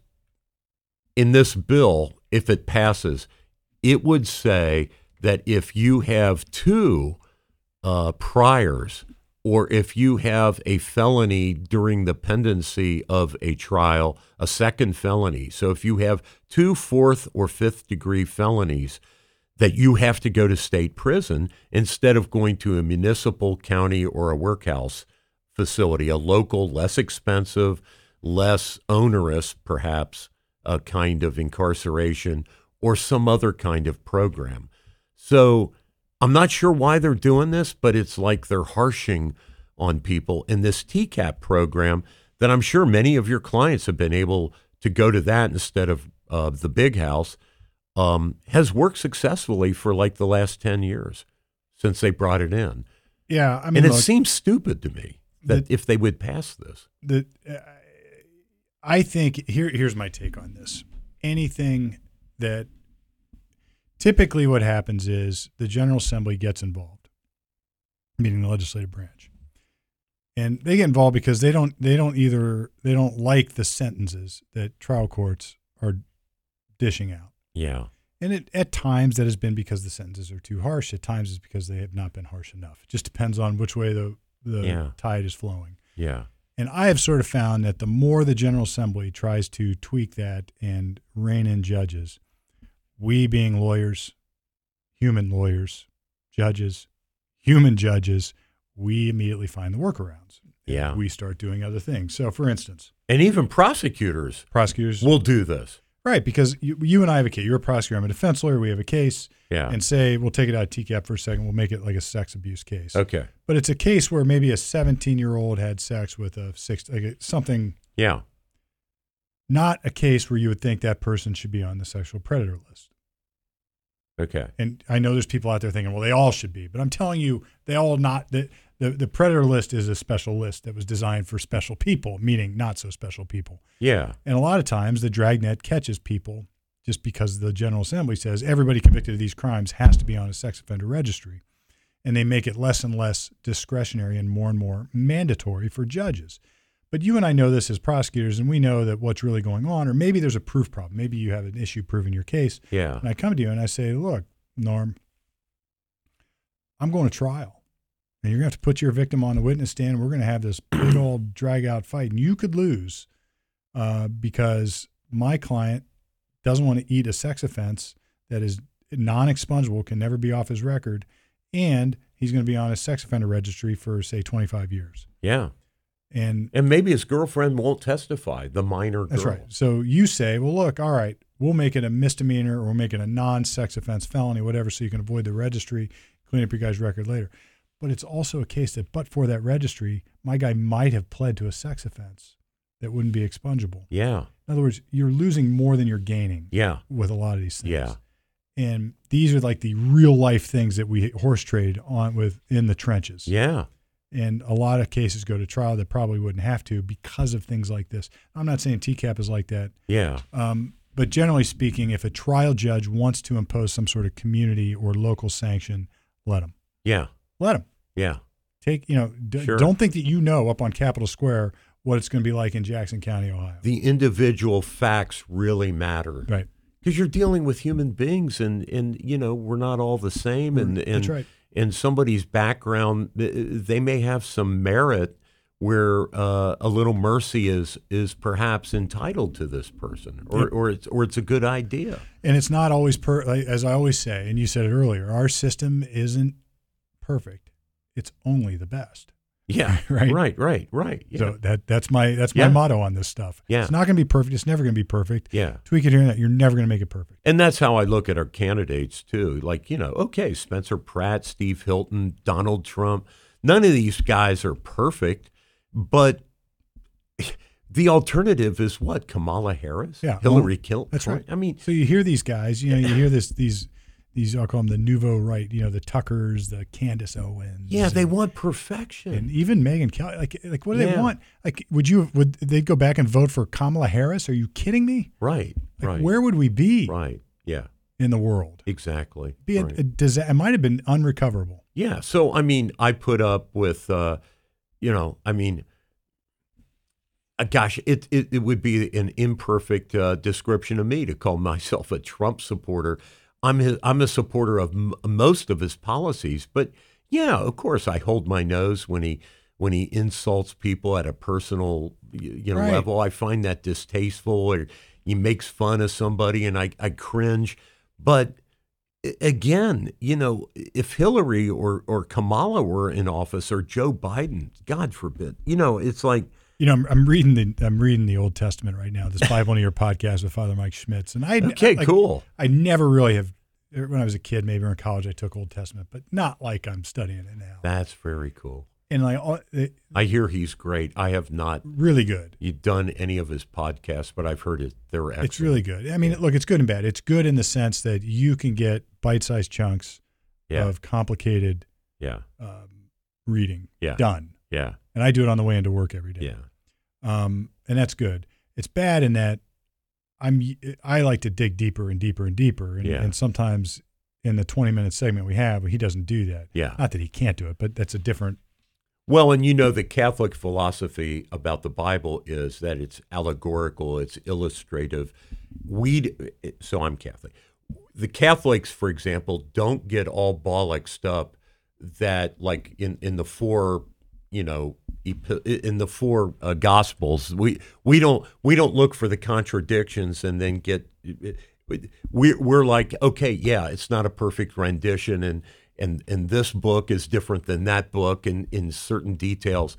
S2: in this bill, if it passes, it would say that if you have two uh, priors, or if you have a felony during the pendency of a trial, a second felony. So if you have two fourth or fifth degree felonies, that you have to go to state prison instead of going to a municipal, county, or a workhouse facility, a local, less expensive, less onerous, perhaps, a kind of incarceration or some other kind of program. So I'm not sure why they're doing this, but it's like they're harshing on people in this T CAP program that I'm sure many of your clients have been able to go to that instead of uh, the big house, um, has worked successfully for like the last ten years since they brought it in.
S1: Yeah, I mean,
S2: and it
S1: look,
S2: seems stupid to me that the, if they would pass this.
S1: The, uh, I think here here's my take on this. Anything that typically what happens is the General Assembly gets involved, meaning the legislative branch. And they get involved because they don't they don't either they don't like the sentences that trial courts are dishing out.
S2: Yeah.
S1: And it, at times that has been because the sentences are too harsh. At times it's because they have not been harsh enough. It just depends on which way the, the
S2: yeah.
S1: tide is flowing.
S2: Yeah.
S1: And I have sort of found that the more the General Assembly tries to tweak that and rein in judges, we being lawyers, human lawyers, judges, human judges, we immediately find the workarounds.
S2: Yeah.
S1: We start doing other things. So, for instance,
S2: and even prosecutors,
S1: prosecutors
S2: will do this.
S1: Right, because you, you and I have a case. You're a prosecutor. I'm a defense lawyer. We have a case.
S2: Yeah.
S1: And say, we'll take it out of T CAP for a second. We'll make it like a sex abuse case.
S2: Okay.
S1: But it's a case where maybe a seventeen-year-old had sex with a six, like something.
S2: Yeah.
S1: Not a case where you would think that person should be on the sexual predator list.
S2: Okay.
S1: And I know there's people out there thinking, well, they all should be. But I'm telling you, they all not. The, the, the predator list is a special list that was designed for special people, meaning not so special people.
S2: Yeah.
S1: And a lot of times the dragnet catches people just because the General Assembly says everybody convicted of these crimes has to be on a sex offender registry. And they make it less and less discretionary and more and more mandatory for judges. But you and I know this as prosecutors, and we know that what's really going on, or maybe there's a proof problem. Maybe you have an issue proving your case.
S2: Yeah.
S1: And I come to you and I say, look, Norm, I'm going to trial. And you're going to have to put your victim on the witness stand. And we're going to have this big old drag out fight. And you could lose uh, because my client doesn't want to eat a sex offense that is non-expungible, can never be off his record, and he's going to be on a sex offender registry for, say, twenty-five years.
S2: Yeah.
S1: And
S2: and maybe his girlfriend won't testify, the minor girl.
S1: That's right. So you say, well, look, all right, we'll make it a misdemeanor or we'll make it a non-sex offense felony, whatever, so you can avoid the registry, clean up your guy's record later. But it's also a case that but for that registry, my guy might have pled to a sex offense that wouldn't be expungible.
S2: Yeah.
S1: In other words, you're losing more than you're gaining
S2: yeah.
S1: with a lot of these things.
S2: Yeah.
S1: And these are like the real life things that we horse trade on with in the trenches.
S2: Yeah.
S1: And a lot of cases go to trial that probably wouldn't have to because of things like this. I'm not saying T CAP is like that.
S2: Yeah.
S1: Um, but generally speaking, if a trial judge wants to impose some sort of community or local sanction, let them.
S2: Yeah.
S1: Let them.
S2: Yeah.
S1: Take, you know, d-
S2: Sure.
S1: don't think that you know up on Capitol Square what it's going to be like in Jackson County, Ohio.
S2: The individual facts really matter.
S1: Right.
S2: Because you're dealing with human beings, and, and you know, we're not all the same. And, and,
S1: That's right.
S2: and somebody's background, they may have some merit where uh, a little mercy is is perhaps entitled to this person, or, or, it's, or it's a good idea.
S1: And it's not always, per, like, as I always say, and you said it earlier, our system isn't perfect. It's only the best.
S2: Yeah,
S1: right,
S2: right, right, right. Yeah.
S1: So that that's my that's my
S2: Yeah.
S1: motto on this stuff.
S2: Yeah.
S1: It's not going to be perfect. It's never going to be perfect.
S2: Yeah.
S1: Tweak it here and that. You're never going to make it perfect.
S2: And that's how I look at our candidates, too. Like, you know, okay, Spencer Pratt, Steve Hilton, Donald Trump. None of these guys are perfect, but the alternative is what? Kamala Harris?
S1: Yeah.
S2: Hillary
S1: Well,
S2: Clinton?
S1: that's right.
S2: I mean,
S1: So you hear these guys, you know, you hear this these these I'll call them the nouveau right, you know, the Tuckers, the Candace Owens.
S2: yeah, they
S1: and,
S2: want perfection.
S1: and even Megyn Kelly. Like like what do they
S2: Yeah.
S1: want? Like would you would they go back and vote for Kamala Harris? Are you kidding me?
S2: right,
S1: Like
S2: right,
S1: where would we be
S2: right. Yeah,
S1: in the world?
S2: exactly.
S1: Be a,
S2: right.
S1: a disa- it might have been unrecoverable.
S2: Yeah. So, I mean, I put up with, uh, you know, I mean, uh, gosh, it, it, it would be an imperfect uh, description of me to call myself a Trump supporter. I'm his, I'm a supporter of m- most of his policies, but yeah, of course, I hold my nose when he when he insults people at a personal y- you know
S1: Right.
S2: level. I find that distasteful, or he makes fun of somebody, and I, I cringe. But a- again, you know, if Hillary or or Kamala were in office, or Joe Biden, God forbid, you know, it's like.
S1: You know, I'm, I'm reading the I'm reading the Old Testament right now. This Bible in a Year podcast with Father Mike Schmitz, and I
S2: Okay,
S1: like,
S2: cool.
S1: I never really have. When I was a kid, maybe or in college, I took Old Testament, but not like I'm studying it now.
S2: That's very cool.
S1: And like, all, it,
S2: I hear he's great. I have not
S1: really good.
S2: done any of his podcasts, but I've heard it. They're excellent.
S1: It's really good. I mean,
S2: Yeah.
S1: look, it's good and bad. It's good in the sense that you can get bite-sized chunks
S2: Yeah.
S1: of complicated
S2: Yeah.
S1: um, reading
S2: Yeah.
S1: done,
S2: Yeah.
S1: and I do it on the way into work every day.
S2: Yeah.
S1: Um, and that's good. It's bad in that I'm I like to dig deeper and deeper and deeper, and,
S2: Yeah.
S1: and sometimes in the twenty minute segment we have, he doesn't do that.
S2: Yeah.
S1: Not that he can't do it, but that's a different.
S2: Well, and you know, the Catholic philosophy about the Bible is that it's allegorical, it's illustrative. We, so I'm Catholic. The Catholics, for example, don't get all bollocksed up that, like in, in the four, you know, in the four uh, Gospels, we we don't we don't look for the contradictions and then get. We're we're like, okay, yeah, it's not a perfect rendition, and. And and this book is different than that book in, in certain details.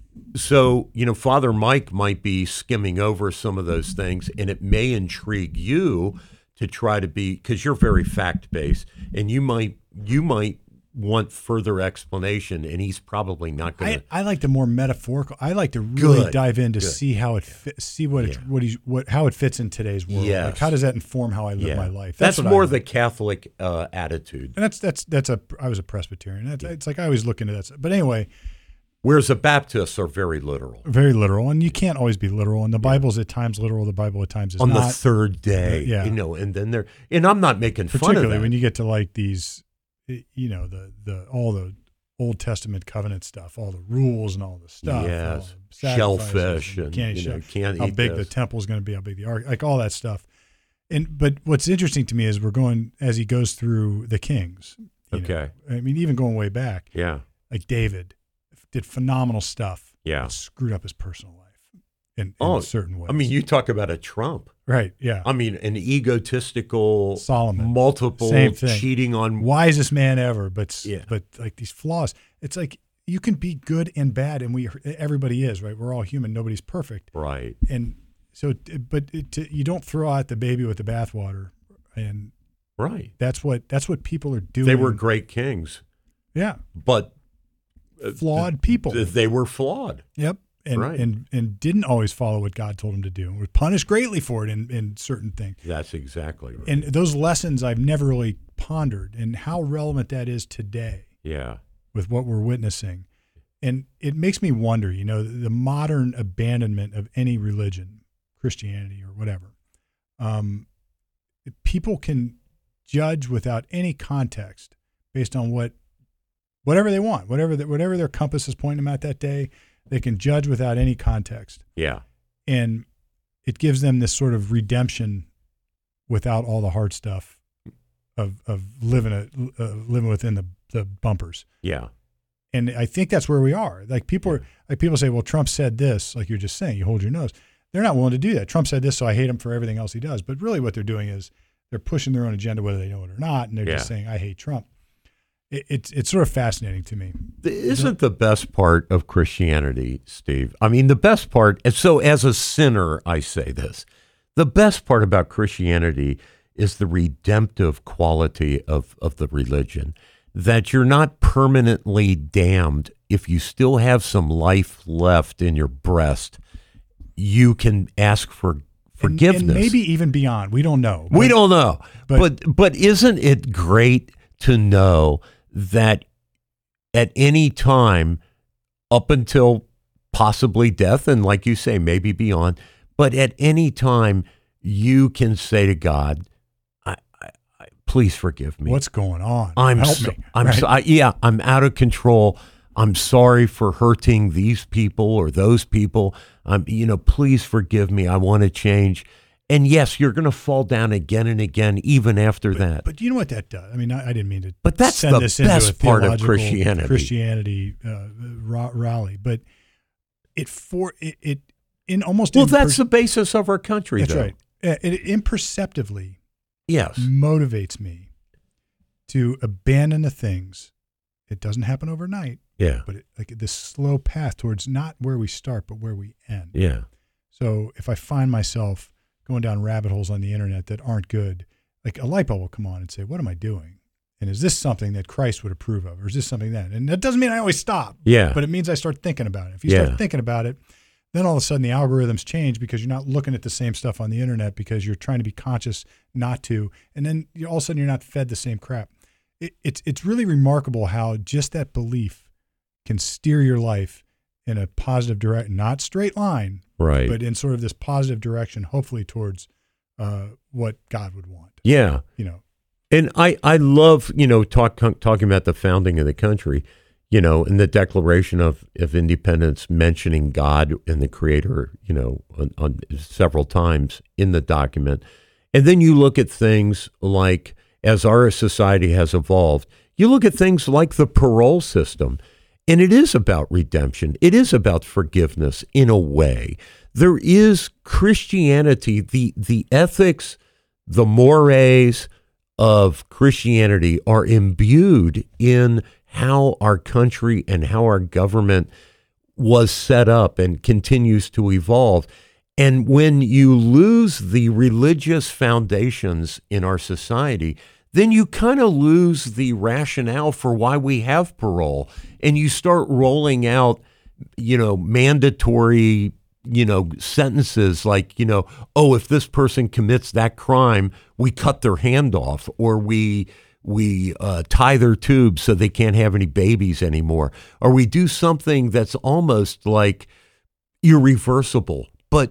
S2: So, you know, Father Mike might be skimming over some of those things, and it may intrigue you to try to be, because you're very fact-based, and you might you might want further explanation, and he's probably not going
S1: I,
S2: to.
S1: I like the more metaphorical. I like to really
S2: Good.
S1: dive in to
S2: Good.
S1: see how it fit, see what it,
S2: Yeah.
S1: what he's what how it fits in today's world.
S2: Yes.
S1: Like how does that inform how I live
S2: Yeah.
S1: my life?
S2: That's,
S1: what I
S2: more
S1: like.
S2: the Catholic uh, attitude.
S1: And that's that's that's a I was a Presbyterian. That's, It's like I always look into that. But anyway,
S2: Whereas the Baptists are very literal.
S1: very literal, and you can't always be literal. And the Bible's at times literal. The Bible at times is
S2: On
S1: not.
S2: the third day,
S1: Yeah.
S2: you know, and then they're, and I'm not making fun of
S1: Particularly
S2: that.
S1: when you get to like these, you know, the the all the Old Testament covenant stuff, all the rules and all the stuff, all
S2: Yes,
S1: the sacrifices
S2: shellfish and,
S1: can't eat
S2: you know,
S1: shell-
S2: can't
S1: how
S2: eat
S1: big the
S2: this.
S1: temple is going to be, how big the ark, like all that stuff. And but what's interesting to me is we're going as he goes through the kings. you know.
S2: Okay.
S1: I mean, even going way back,
S2: Yeah,
S1: like David did phenomenal stuff.
S2: yeah.
S1: but screwed up his personal life in, in
S2: Oh,
S1: certain ways.
S2: I mean, you talk about a Trump.
S1: right? Yeah.
S2: I mean, an egotistical,
S1: Solomon.
S2: multiple
S1: Same thing.
S2: cheating on.
S1: Wisest man ever, but s-
S2: Yeah.
S1: but like these flaws. It's like you can be good and bad, and we everybody is, right? We're all human. Nobody's perfect,
S2: Right.
S1: and so but it, you don't throw out the baby with the bathwater, and
S2: Right.
S1: that's what that's what people are doing.
S2: They were great kings,
S1: yeah,
S2: but uh,
S1: flawed people.
S2: th- They were flawed.
S1: Yep. And,
S2: Right.
S1: and and didn't always follow what God told them to do. And were punished greatly for it in, in certain things.
S2: That's exactly right.
S1: And those lessons I've never really pondered, and how relevant that is today
S2: yeah.
S1: with what we're witnessing. And it makes me wonder, you know, the modern abandonment of any religion, Christianity or whatever. Um, people can judge without any context based on what, whatever they want, whatever the, whatever their compass is pointing them at that day, they can judge without any context.
S2: Yeah.
S1: And it gives them this sort of redemption without all the hard stuff of of living a, uh, living within the, the bumpers.
S2: Yeah.
S1: And I think that's where we are. Like people
S2: Yeah.
S1: are like people say, well, Trump said this, like you're just saying, you hold your nose. They're not willing to do that. Trump said this, so I hate him for everything else he does. But really what they're doing is they're pushing their own agenda, whether they know it or not, and they're
S2: Yeah.
S1: just saying, I hate Trump. It, it's it's sort of fascinating to me.
S2: Isn't the best part of Christianity, Steve? I mean, the best part, and so as a sinner, I say this, the best part about Christianity is the redemptive quality of, of the religion, that you're not permanently damned. If you still have some life left in your breast, you can ask for forgiveness.
S1: And, and maybe even beyond. We don't know.
S2: We
S1: But-
S2: don't know.
S1: but-
S2: But, but isn't it great to know that at any time, up until possibly death, and like you say, maybe beyond, but at any time, you can say to God, I, I, I, please forgive me.
S1: What's going on?
S2: I'm
S1: Help
S2: so,
S1: me.
S2: I'm
S1: Right?
S2: so, I, yeah, I'm out of control. I'm sorry for hurting these people or those people. I'm, you know, please forgive me. I want to change. And yes, you're going to fall down again and again, even after that.
S1: But you know what that does? I mean, I, I didn't mean to
S2: But that's
S1: send
S2: the
S1: this into
S2: best
S1: a
S2: part of
S1: theological
S2: Christianity.
S1: Christianity uh, ra- rally, but it for it, it in almost
S2: Well,
S1: imper-
S2: that's the basis of our country,
S1: that's
S2: though.
S1: right. Uh, It imperceptibly
S2: Yes.
S1: motivates me to abandon the things. It doesn't happen overnight,
S2: Yeah.
S1: but it, like this slow path towards not where we start, but where we end.
S2: Yeah.
S1: So if I find myself going down rabbit holes on the internet that aren't good, like a light bulb will come on and say, what am I doing? And is this something that Christ would approve of? Or is this something that? And that doesn't mean I always stop,
S2: Yeah.
S1: but it means I start thinking about it. If you
S2: Yeah.
S1: start thinking about it, then all of a sudden the algorithms change because you're not looking at the same stuff on the internet because you're trying to be conscious not to. And then you, all of a sudden you're not fed the same crap. It, it's, it's really remarkable how just that belief can steer your life in a positive direction, not straight line,
S2: Right.
S1: but in sort of this positive direction, hopefully towards uh, what God would want.
S2: yeah.
S1: You know,
S2: And I, I love, you know, talk, talking about the founding of the country, you know, and the Declaration of, of Independence mentioning God and the Creator, you know, on, on several times in the document. And then you look at things like, as our society has evolved, you look at things like the parole system, and it is about redemption. It is about forgiveness in a way. There is Christianity, the, the ethics, the mores of Christianity are imbued in how our country and how our government was set up and continues to evolve. And when you lose the religious foundations in our society, then you kind of lose the rationale for why we have parole. And you start rolling out, you know, mandatory, you know, sentences like, you know, oh, if this person commits that crime, we cut their hand off, or we we uh, tie their tubes so they can't have any babies anymore, or we do something that's almost like irreversible. But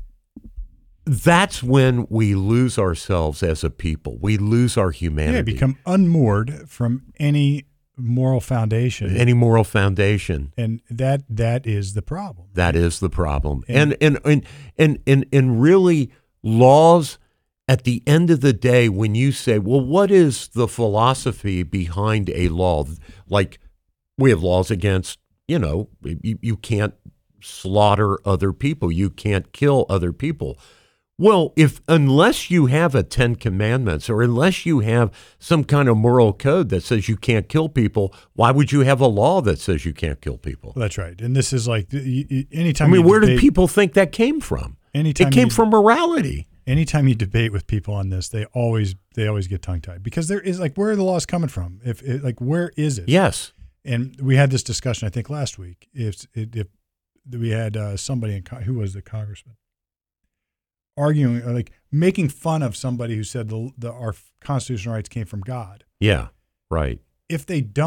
S2: that's when we lose ourselves as a people. We lose our humanity.
S1: yeah, become unmoored from any moral foundation,
S2: any moral foundation.
S1: and that that is the problem.
S2: That is the problem.
S1: And-
S2: And and and and and, and really, laws, at the end of the day, when you say, well, what is the philosophy behind a law? Like, we have laws against, you know, you, you can't slaughter other people. You can't kill other people. Well, if unless you have a Ten Commandments, or unless you have some kind of moral code that says you can't kill people, why would you have a law that says you can't kill people?
S1: Well, that's right. And this is like y- y- anytime.
S2: I mean,
S1: you
S2: where did
S1: debate,
S2: people think that came from?
S1: Anytime
S2: It came
S1: you-
S2: from morality.
S1: Anytime you debate with people on this, they always they always get tongue tied because there is like, where are the laws coming from? If it, like, where is it?
S2: Yes.
S1: And we had this discussion, I think, last week. If if we had uh, somebody in Con- who was the congressman arguing, or like making fun of somebody who said the, the our constitutional rights came from God.
S2: Yeah. Right.
S1: If they don't,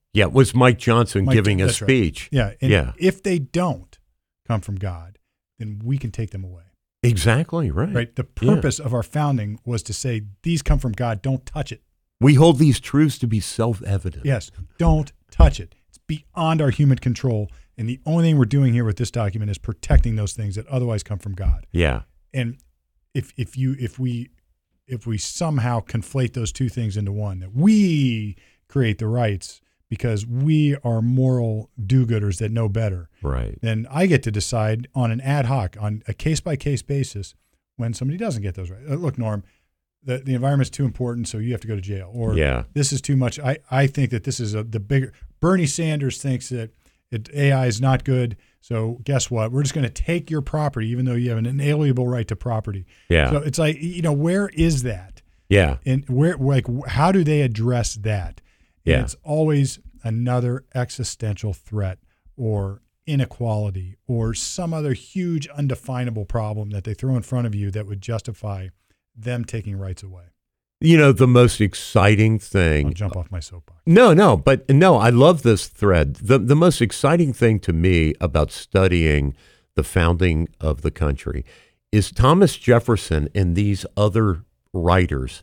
S2: Yeah, it was Mike Johnson
S1: Mike,
S2: giving a
S1: that's right.
S2: speech.
S1: Yeah, and
S2: Yeah.
S1: if they don't come from God, then we can take them away.
S2: Exactly, right.
S1: Right. The
S2: Yeah.
S1: purpose of our founding was to say these come from God. Don't touch it.
S2: We hold these truths to be self-evident.
S1: Yes, don't touch it. It's beyond our human control. And the only thing we're doing here with this document is protecting those things that otherwise come from God.
S2: Yeah.
S1: And if if you if we if we somehow conflate those two things into one, that we create the rights because we are moral do-gooders that know better,
S2: Right.
S1: then I get to decide on an ad hoc, on a case-by-case basis when somebody doesn't get those rights. Uh, Look, Norm, the, the environment's too important, so you have to go to jail. Or
S2: Yeah.
S1: this is too much. I, I think that this is a, the bigger – Bernie Sanders thinks that it, A I is not good, so guess what? We're just going to take your property even though you have an inalienable right to property.
S2: Yeah.
S1: So it's like, you know, where is that?
S2: Yeah.
S1: And where, like, how do they address that? And
S2: Yeah.
S1: it's always another existential threat or inequality or some other huge undefinable problem that they throw in front of you that would justify them taking rights away.
S2: You know, the most exciting
S1: I'll
S2: thing.
S1: jump off my soapbox.
S2: No, no, but no, I love this thread. The the most exciting thing to me about studying the founding of the country is Thomas Jefferson and these other writers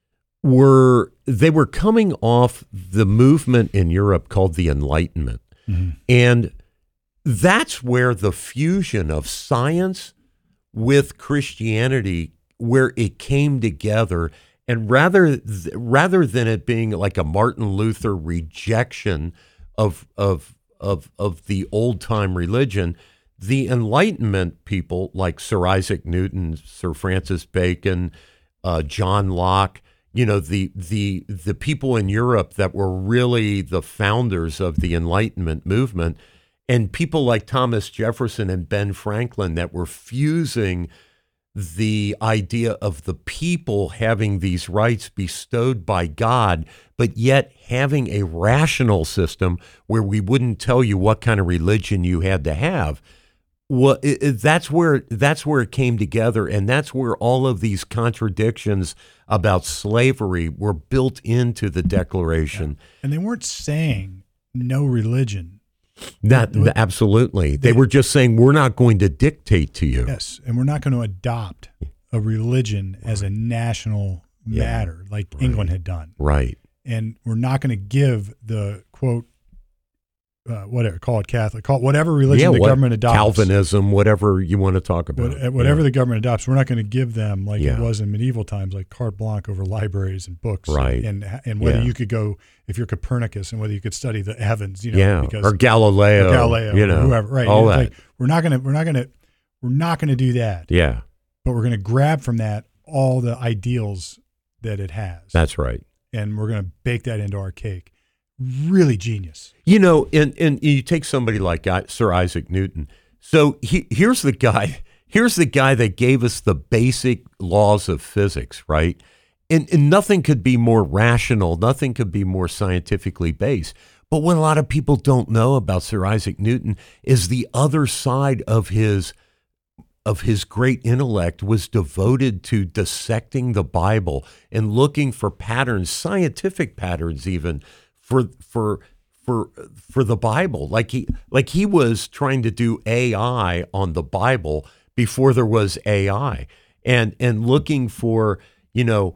S2: were they were coming off the movement in Europe called the Enlightenment.
S1: Mm-hmm.
S2: And that's where the fusion of science with Christianity, where it came together. And rather th- rather than it being like a Martin Luther rejection of of of of the old time religion, the Enlightenment people like Sir Isaac Newton, Sir Francis Bacon, uh, John Locke, you know, the the the people in Europe that were really the founders of the Enlightenment movement, and people like Thomas Jefferson and Ben Franklin that were fusing the idea of the people having these rights bestowed by God, but yet having a rational system where we wouldn't tell you what kind of religion you had to have. Well, it, it, that's where that's where it came together, and that's where all of these contradictions about slavery were built into the Declaration.
S1: Yeah. And they weren't saying no religion.
S2: That
S1: They-
S2: absolutely, they,
S1: they-
S2: were just saying we're not going to dictate to you.
S1: Yes, and we're not going to adopt a religion as a national
S2: Yeah.
S1: matter like
S2: Right.
S1: England had done.
S2: Right.
S1: And we're not going to give the, quote, uh, whatever, call it Catholic, call it whatever religion
S2: yeah,
S1: the
S2: what,
S1: government adopts.
S2: Calvinism, whatever you want to talk about.
S1: What, whatever
S2: yeah.
S1: the government adopts, we're not going to give them like
S2: Yeah.
S1: it was in medieval times, like carte blanche over libraries and books,
S2: Right.
S1: And and whether
S2: Yeah.
S1: you could go if you're Copernicus and whether you could study the heavens, you know,
S2: yeah,
S1: because
S2: or Galileo,
S1: or Galileo,
S2: you
S1: or
S2: know,
S1: whoever, right?
S2: all
S1: It's
S2: that.
S1: like, we're not going to, we're not going to, we're not going to do that,
S2: Yeah,
S1: but we're going to grab from that all the ideals that it has,
S2: that's right.
S1: and we're going to bake that into our cake. Really genius.
S2: You know, and, and you take somebody like I- Sir Isaac Newton. So he, here's the guy. Here's the guy that gave us the basic laws of physics, right? And, and nothing could be more rational. Nothing could be more scientifically based. But what a lot of people don't know about Sir Isaac Newton is the other side of his of his great intellect was devoted to dissecting the Bible and looking for patterns, scientific patterns even, for for for for the Bible. Like he like he was trying to do A I on the Bible before there was A I, and and looking for, you know,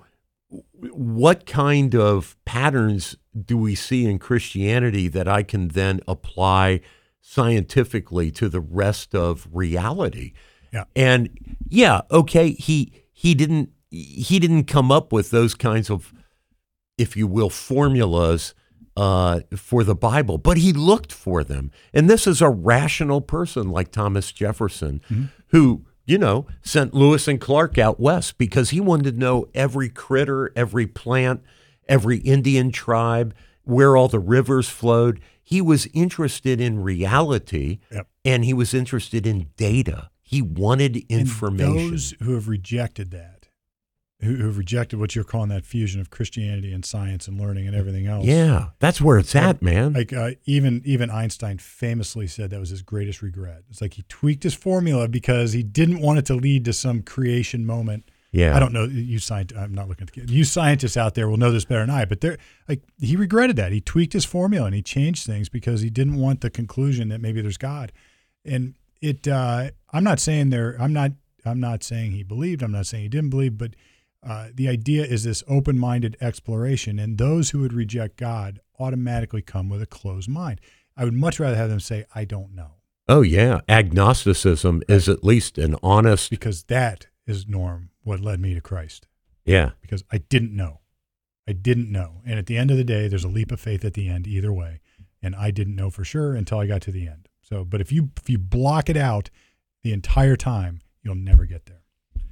S2: what kind of patterns do we see in Christianity that I can then apply scientifically to the rest of reality.
S1: Yeah.
S2: And yeah, okay, he he didn't he didn't come up with those kinds of, if you will, formulas uh, for the Bible, but he looked for them. And this is a rational person like Thomas Jefferson,
S1: Mm-hmm.
S2: who, you know, sent Lewis and Clark out west because he wanted to know every critter, every plant, every Indian tribe, where all the rivers flowed. He was interested in reality,
S1: Yep.
S2: and he was interested in data. He wanted information.
S1: And those who have rejected that, who who have rejected what you're calling that fusion of Christianity and science and learning and everything else.
S2: Yeah, that's where it's at, man.
S1: Like uh, even even Einstein famously said that was his greatest regret. It's like he tweaked his formula because he didn't want it to lead to some creation moment
S2: Yeah.
S1: I don't know. You scientists, I'm not looking at the, you scientists out there will know this better than I, but they're like, he regretted that. He tweaked his formula and he changed things because he didn't want the conclusion that maybe there's God. And it, uh, I'm not saying there, I'm not, I'm not saying he believed, I'm not saying he didn't believe, but uh, the idea is this open-minded exploration, and those who would reject God automatically come with a closed mind. I would much rather have them say, I don't know.
S2: Oh, yeah. Agnosticism right. is at least an honest.
S1: Because that is, Norm, what led me to Christ.
S2: Yeah.
S1: Because I didn't know. I didn't know. And at the end of the day, there's a leap of faith at the end either way. And I didn't know for sure until I got to the end. So, but if you if you block it out the entire time, you'll never get there.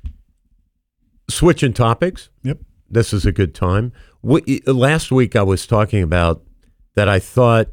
S2: Switching topics.
S1: Yep.
S2: This is a good time. We, last week I was talking about that I thought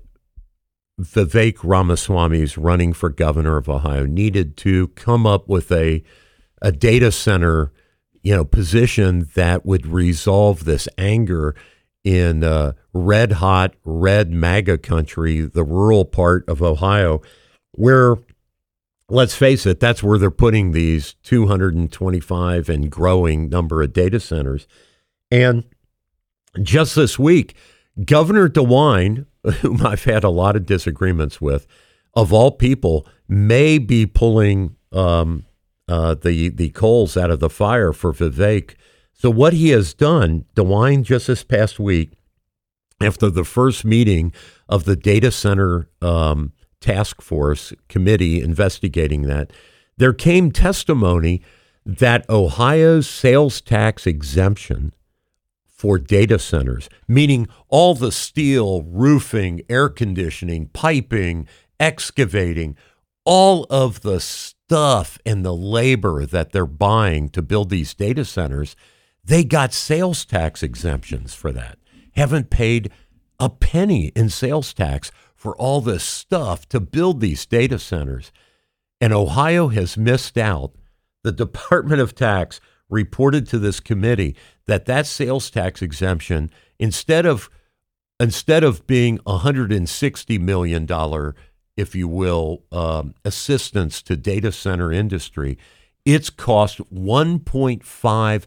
S2: Vivek Ramaswamy's running for governor of Ohio needed to come up with a a data center, you know, position that would resolve this anger in uh, red hot red MAGA country, the rural part of Ohio, where, let's face it, that's where they're putting these two hundred twenty-five and growing number of data centers. And just this week, Governor DeWine, whom I've had a lot of disagreements with, of all people, may be pulling um, uh, the the coals out of the fire for Vivek. So what he has done, DeWine, just this past week, after the first meeting of the data center um, task force committee investigating that, there came testimony that Ohio's sales tax exemption for data centers, meaning all the steel, roofing, air conditioning, piping, excavating, all of the stuff and the labor that they're buying to build these data centers, they got sales tax exemptions for that. Haven't paid a penny in sales tax for all this stuff to build these data centers. And Ohio has missed out. The Department of Tax reported to this committee that that sales tax exemption, instead of instead of being one hundred sixty million dollars, if you will, um, assistance to data center industry, it's cost one point five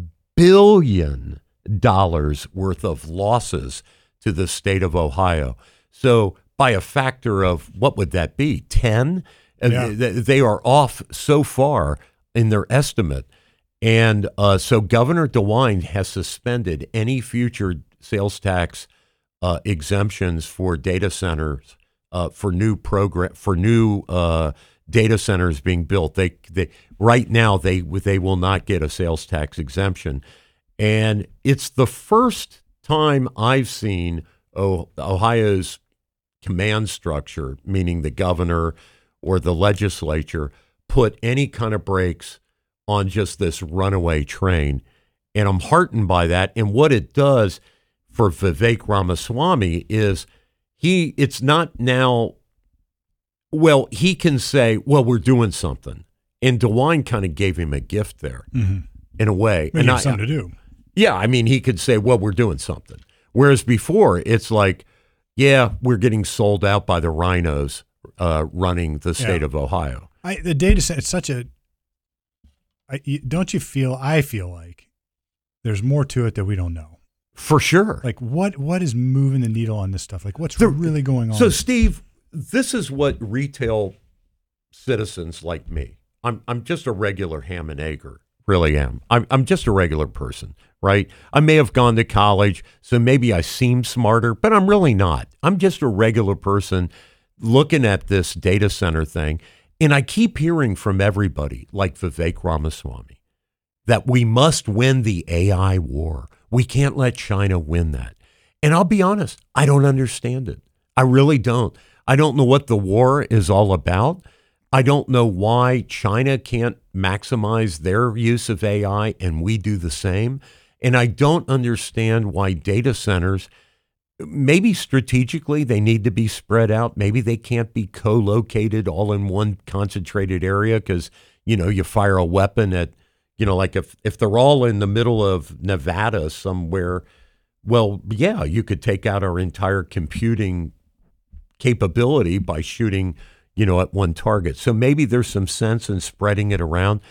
S2: billion dollars worth of losses to the state of Ohio. So by a factor of, what would that be, ten?
S1: Yeah.
S2: They are off so far in their estimate. And uh, so Governor DeWine has suspended any future sales tax uh, exemptions for data centers, uh, for new program, for new uh, data centers being built. They, they right now they they will not get a sales tax exemption, and it's the first time I've seen oh, Ohio's command structure, meaning the governor or the legislature, put any kind of brakes on just this runaway train. And I'm heartened by that. And what it does for Vivek Ramaswamy is he, it's not now, well, he can say, well, we're doing something. And DeWine kind of gave him a gift there, mm-hmm. in a way.
S1: Maybe
S2: and
S1: have something to do.
S2: Yeah, I mean, he could say, well, we're doing something. Whereas before, it's like, yeah, we're getting sold out by the rhinos uh, running the state yeah. of Ohio.
S1: I, the data center, it's such a, I, don't you feel, I feel like there's more to it that we don't know.
S2: For sure.
S1: Like what what is moving the needle on this stuff? Like what's
S2: the,
S1: really going on?
S2: So, Steve, this is what retail citizens like me, I'm I'm just a regular ham and egger, really am. I'm, I'm just a regular person, right? I may have gone to college, so maybe I seem smarter, but I'm really not. I'm just a regular person looking at this data center thing. And I keep hearing from everybody, like Vivek Ramaswamy, that we must win the A I war. We can't let China win that. And I'll be honest, I don't understand it. I really don't. I don't know what the war is all about. I don't know why China can't maximize their use of A I and we do the same. And I don't understand why data centers, maybe strategically they need to be spread out. Maybe they can't be co-located all in one concentrated area because, you know, you fire a weapon at, you know, like if, if they're all in the middle of Nevada somewhere, well, yeah, you could take out our entire computing capability by shooting, you know, at one target. So maybe there's some sense in spreading it around.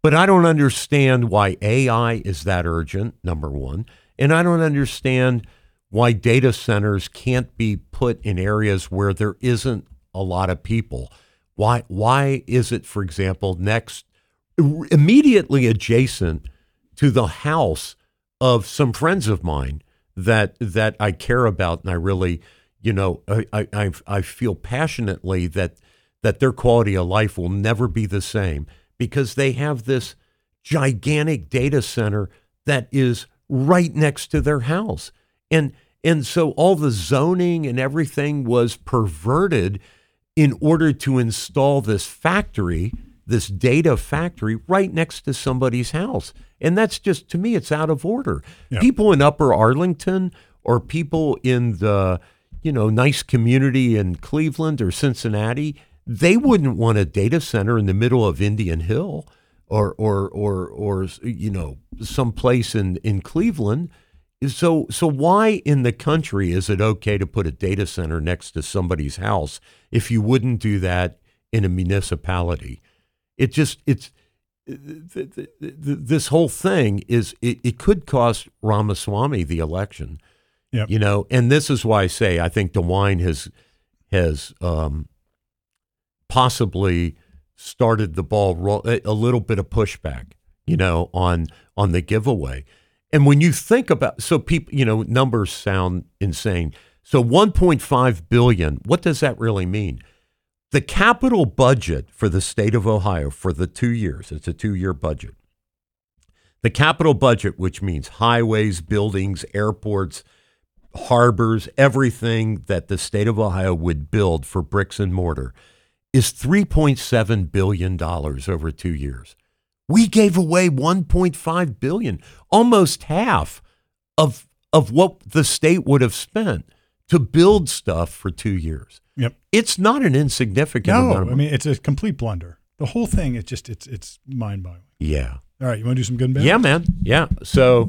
S2: But I don't understand why A I is that urgent, number one. And I don't understand why data centers can't be put in areas where there isn't a lot of people. Why, why is it, for example, next, immediately adjacent to the house of some friends of mine that that I care about, and I really, you know, I I I feel passionately that that their quality of life will never be the same because they have this gigantic data center that is right next to their house, and and so all the zoning and everything was perverted in order to install this factory, this data factory, right next to somebody's house. And that's just, to me, it's out of order. Yeah. People in Upper Arlington or people in the, you know, nice community in Cleveland or Cincinnati, they wouldn't want a data center in the middle of Indian Hill or, or, or, or you know, someplace in, in Cleveland. So, so why in the country is it okay to put a data center next to somebody's house if you wouldn't do that in a municipality? It just, it's, th- th- th- this whole thing is, it, it could cost Ramaswamy the election, yep. you know, and this is why I say, I think DeWine has, has um, possibly started the ball, ro- a little bit of pushback, you know, on, on the giveaway. And when you think about, so people, you know, numbers sound insane. So one point five billion dollars, what does that really mean? The capital budget for the state of Ohio for the two years, it's a two-year budget. The capital budget, which means highways, buildings, airports, harbors, everything that the state of Ohio would build for bricks and mortar, is three point seven billion dollars over two years. We gave away one point five billion dollars, almost half of of what the state would have spent to build stuff for two years.
S1: Yep.
S2: It's not an insignificant
S1: no,
S2: amount.
S1: I mean, it's a complete blunder. The whole thing, it's just, it's it's mind-boggling.
S2: Yeah.
S1: All right, you want to do some good and bad?
S2: Yeah, man. Yeah. So,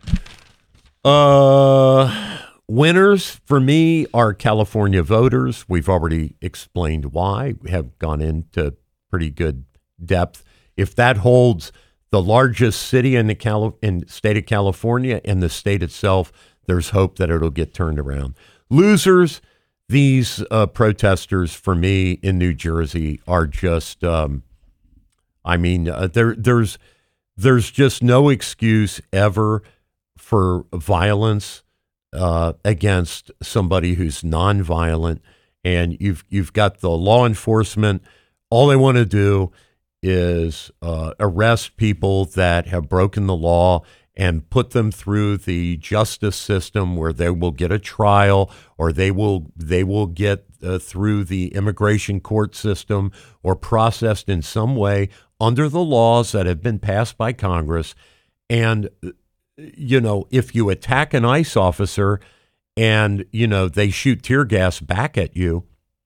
S2: uh, winners for me are California voters. We've already explained why. We have gone into pretty good depth. If that holds the largest city in the Cali- in state of California and the state itself, there's hope that it'll get turned around. Losers, these uh, protesters for me in New Jersey are just, um, I mean, uh, there there's there's just no excuse ever for violence uh, against somebody who's nonviolent, and you've you've got the law enforcement. All they want to do is uh, arrest people that have broken the law and put them through the justice system where they will get a trial, or they will they will get uh, through the immigration court system or processed in some way under the laws that have been passed by Congress. And, you know, if you attack an ICE officer and, you know, they shoot tear gas back at you,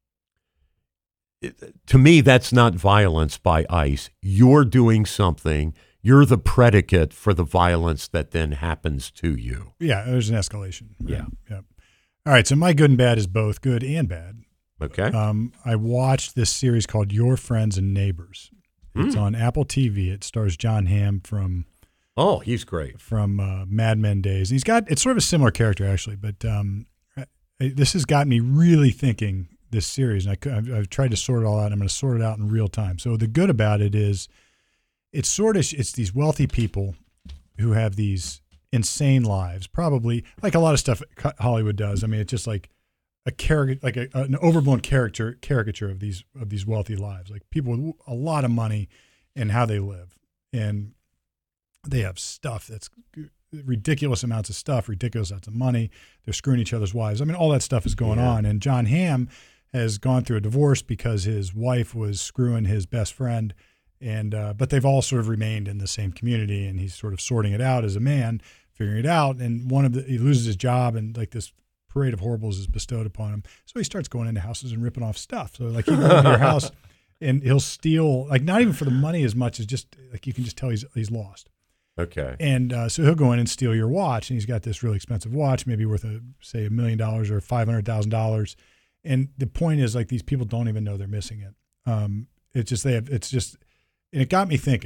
S2: to me, that's not violence by ICE. You're doing something. You're the predicate for the violence that then happens to you.
S1: Yeah, there's an escalation.
S2: Yeah.
S1: Yeah. All right, so my good and bad is both good and bad.
S2: Okay.
S1: Um, I watched this series called Your Friends and Neighbors. It's mm. on Apple T V. It stars John Hamm from
S2: Oh, he's great.
S1: From uh, Mad Men days. He's got, it's sort of a similar character, actually, but um, I, this has got me really thinking this series, and I, I've, I've tried to sort it all out, and I'm going to sort it out in real time. So the good about it is it's sort of, it's these wealthy people who have these insane lives, probably like a lot of stuff Hollywood does. I mean, it's just like a character, like a, an overblown character caricature of these, of these wealthy lives, like people with a lot of money and how they live. And they have stuff that's ridiculous amounts of stuff, ridiculous amounts of money. They're screwing each other's wives. I mean, all that stuff is going yeah. on. And John Hamm has gone through a divorce because his wife was screwing his best friend. And uh, but they've all sort of remained in the same community, and he's sort of sorting it out as a man, figuring it out. And one of the he loses his job, and like this parade of horribles is bestowed upon him. So he starts going into houses and ripping off stuff. So like he can go into your house and he'll steal, like not even for the money as much as just like you can just tell he's he's lost.
S2: Okay.
S1: And uh, so he'll go in and steal your watch, and he's got this really expensive watch, maybe worth a say a million dollars or five hundred thousand dollars. And the point is, like, these people don't even know they're missing it. Um, it's just they have. It's just, and it got me thinking.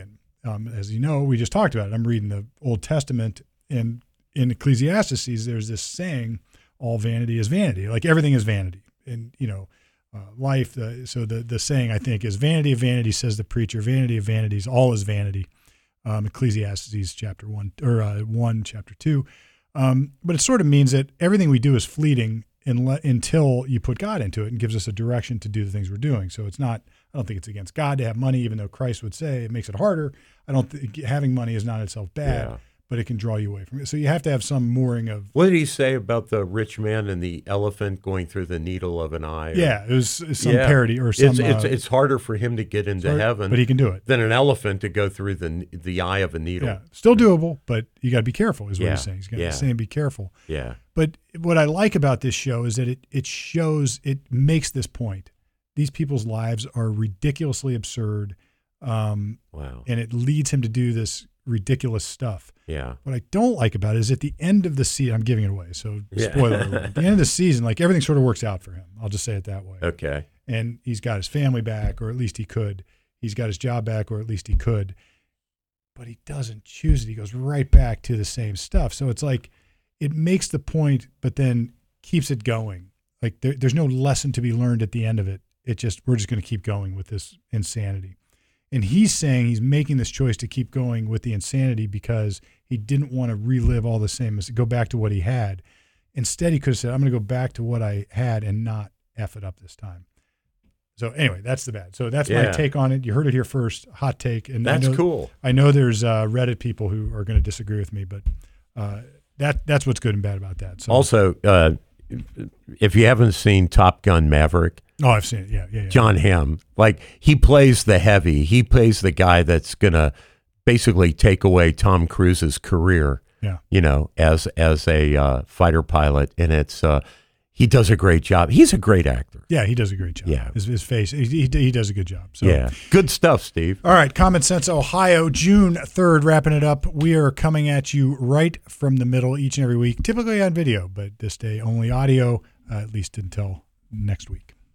S1: um, as you know, we just talked about it. I'm reading the Old Testament, and in Ecclesiastes, there's this saying, all vanity is vanity. Like everything is vanity. And, you know, uh, life, the, so the, the saying, I think, is vanity of vanity, says the preacher, vanity of vanities, all is vanity. Um, Ecclesiastes chapter one, or uh, one, chapter two. Um, but it sort of means that everything we do is fleeting in, until you put God into it and gives us a direction to do the things we're doing. So it's not, I don't think it's against God to have money, even though Christ would say it makes it harder. I don't think having money is not in itself bad. Yeah. But it can draw you away from it. So you have to have some mooring of.
S2: What did he say about the rich man and the elephant going through the needle of an eye? Or,
S1: yeah, it was some yeah. parody or some.
S2: It's, it's,
S1: uh,
S2: it's harder for him to get into
S1: hard,
S2: heaven,
S1: but he can do it,
S2: than an elephant to go through the the eye of a needle.
S1: Yeah, still doable, but you got to be careful. Is what
S2: yeah.
S1: he's saying. He's got
S2: yeah.
S1: to say be careful.
S2: Yeah.
S1: But what I like about this show is that it it shows, it makes this point. These people's lives are ridiculously absurd. Um,
S2: wow.
S1: And it leads him to do this ridiculous stuff.
S2: Yeah.
S1: What I don't like about it is at the end of the season, I'm giving it away, so
S2: yeah.
S1: spoiler alert. At the end of the season, like everything sort of works out for him. I'll just say it that way.
S2: Okay.
S1: And he's got his family back, or at least he could. He's got his job back, or at least he could. But he doesn't choose it. He goes right back to the same stuff. So it's like it makes the point, but then keeps it going. Like there, there's no lesson to be learned at the end of it. It just, we're just going to keep going with this insanity. And he's saying he's making this choice to keep going with the insanity because he didn't want to relive all the same, go back to what he had. Instead, he could have said, I'm going to go back to what I had and not F it up this time. So anyway, that's the bad. So that's
S2: yeah.
S1: my take on it. You heard it here first, hot take. And
S2: that's
S1: I know,
S2: cool.
S1: I know there's uh, Reddit people who are going to disagree with me, but uh, that that's what's good and bad about that. So,
S2: also, uh, if you haven't seen Top Gun Maverick,
S1: oh, I've seen it. Yeah, yeah, yeah.
S2: John Hamm, like he plays the heavy. He plays the guy that's gonna basically take away Tom Cruise's career.
S1: Yeah,
S2: you know, as as a uh, fighter pilot, and it's uh, he does a great job. He's a great actor.
S1: Yeah, he does a great job.
S2: Yeah,
S1: his, his face, he, he he does a good job. So.
S2: Yeah, good stuff, Steve.
S1: All right, Common Sense Ohio, June third, wrapping it up. We are coming at you right from the middle each and every week, typically on video, but this day only audio, uh, at least until next week.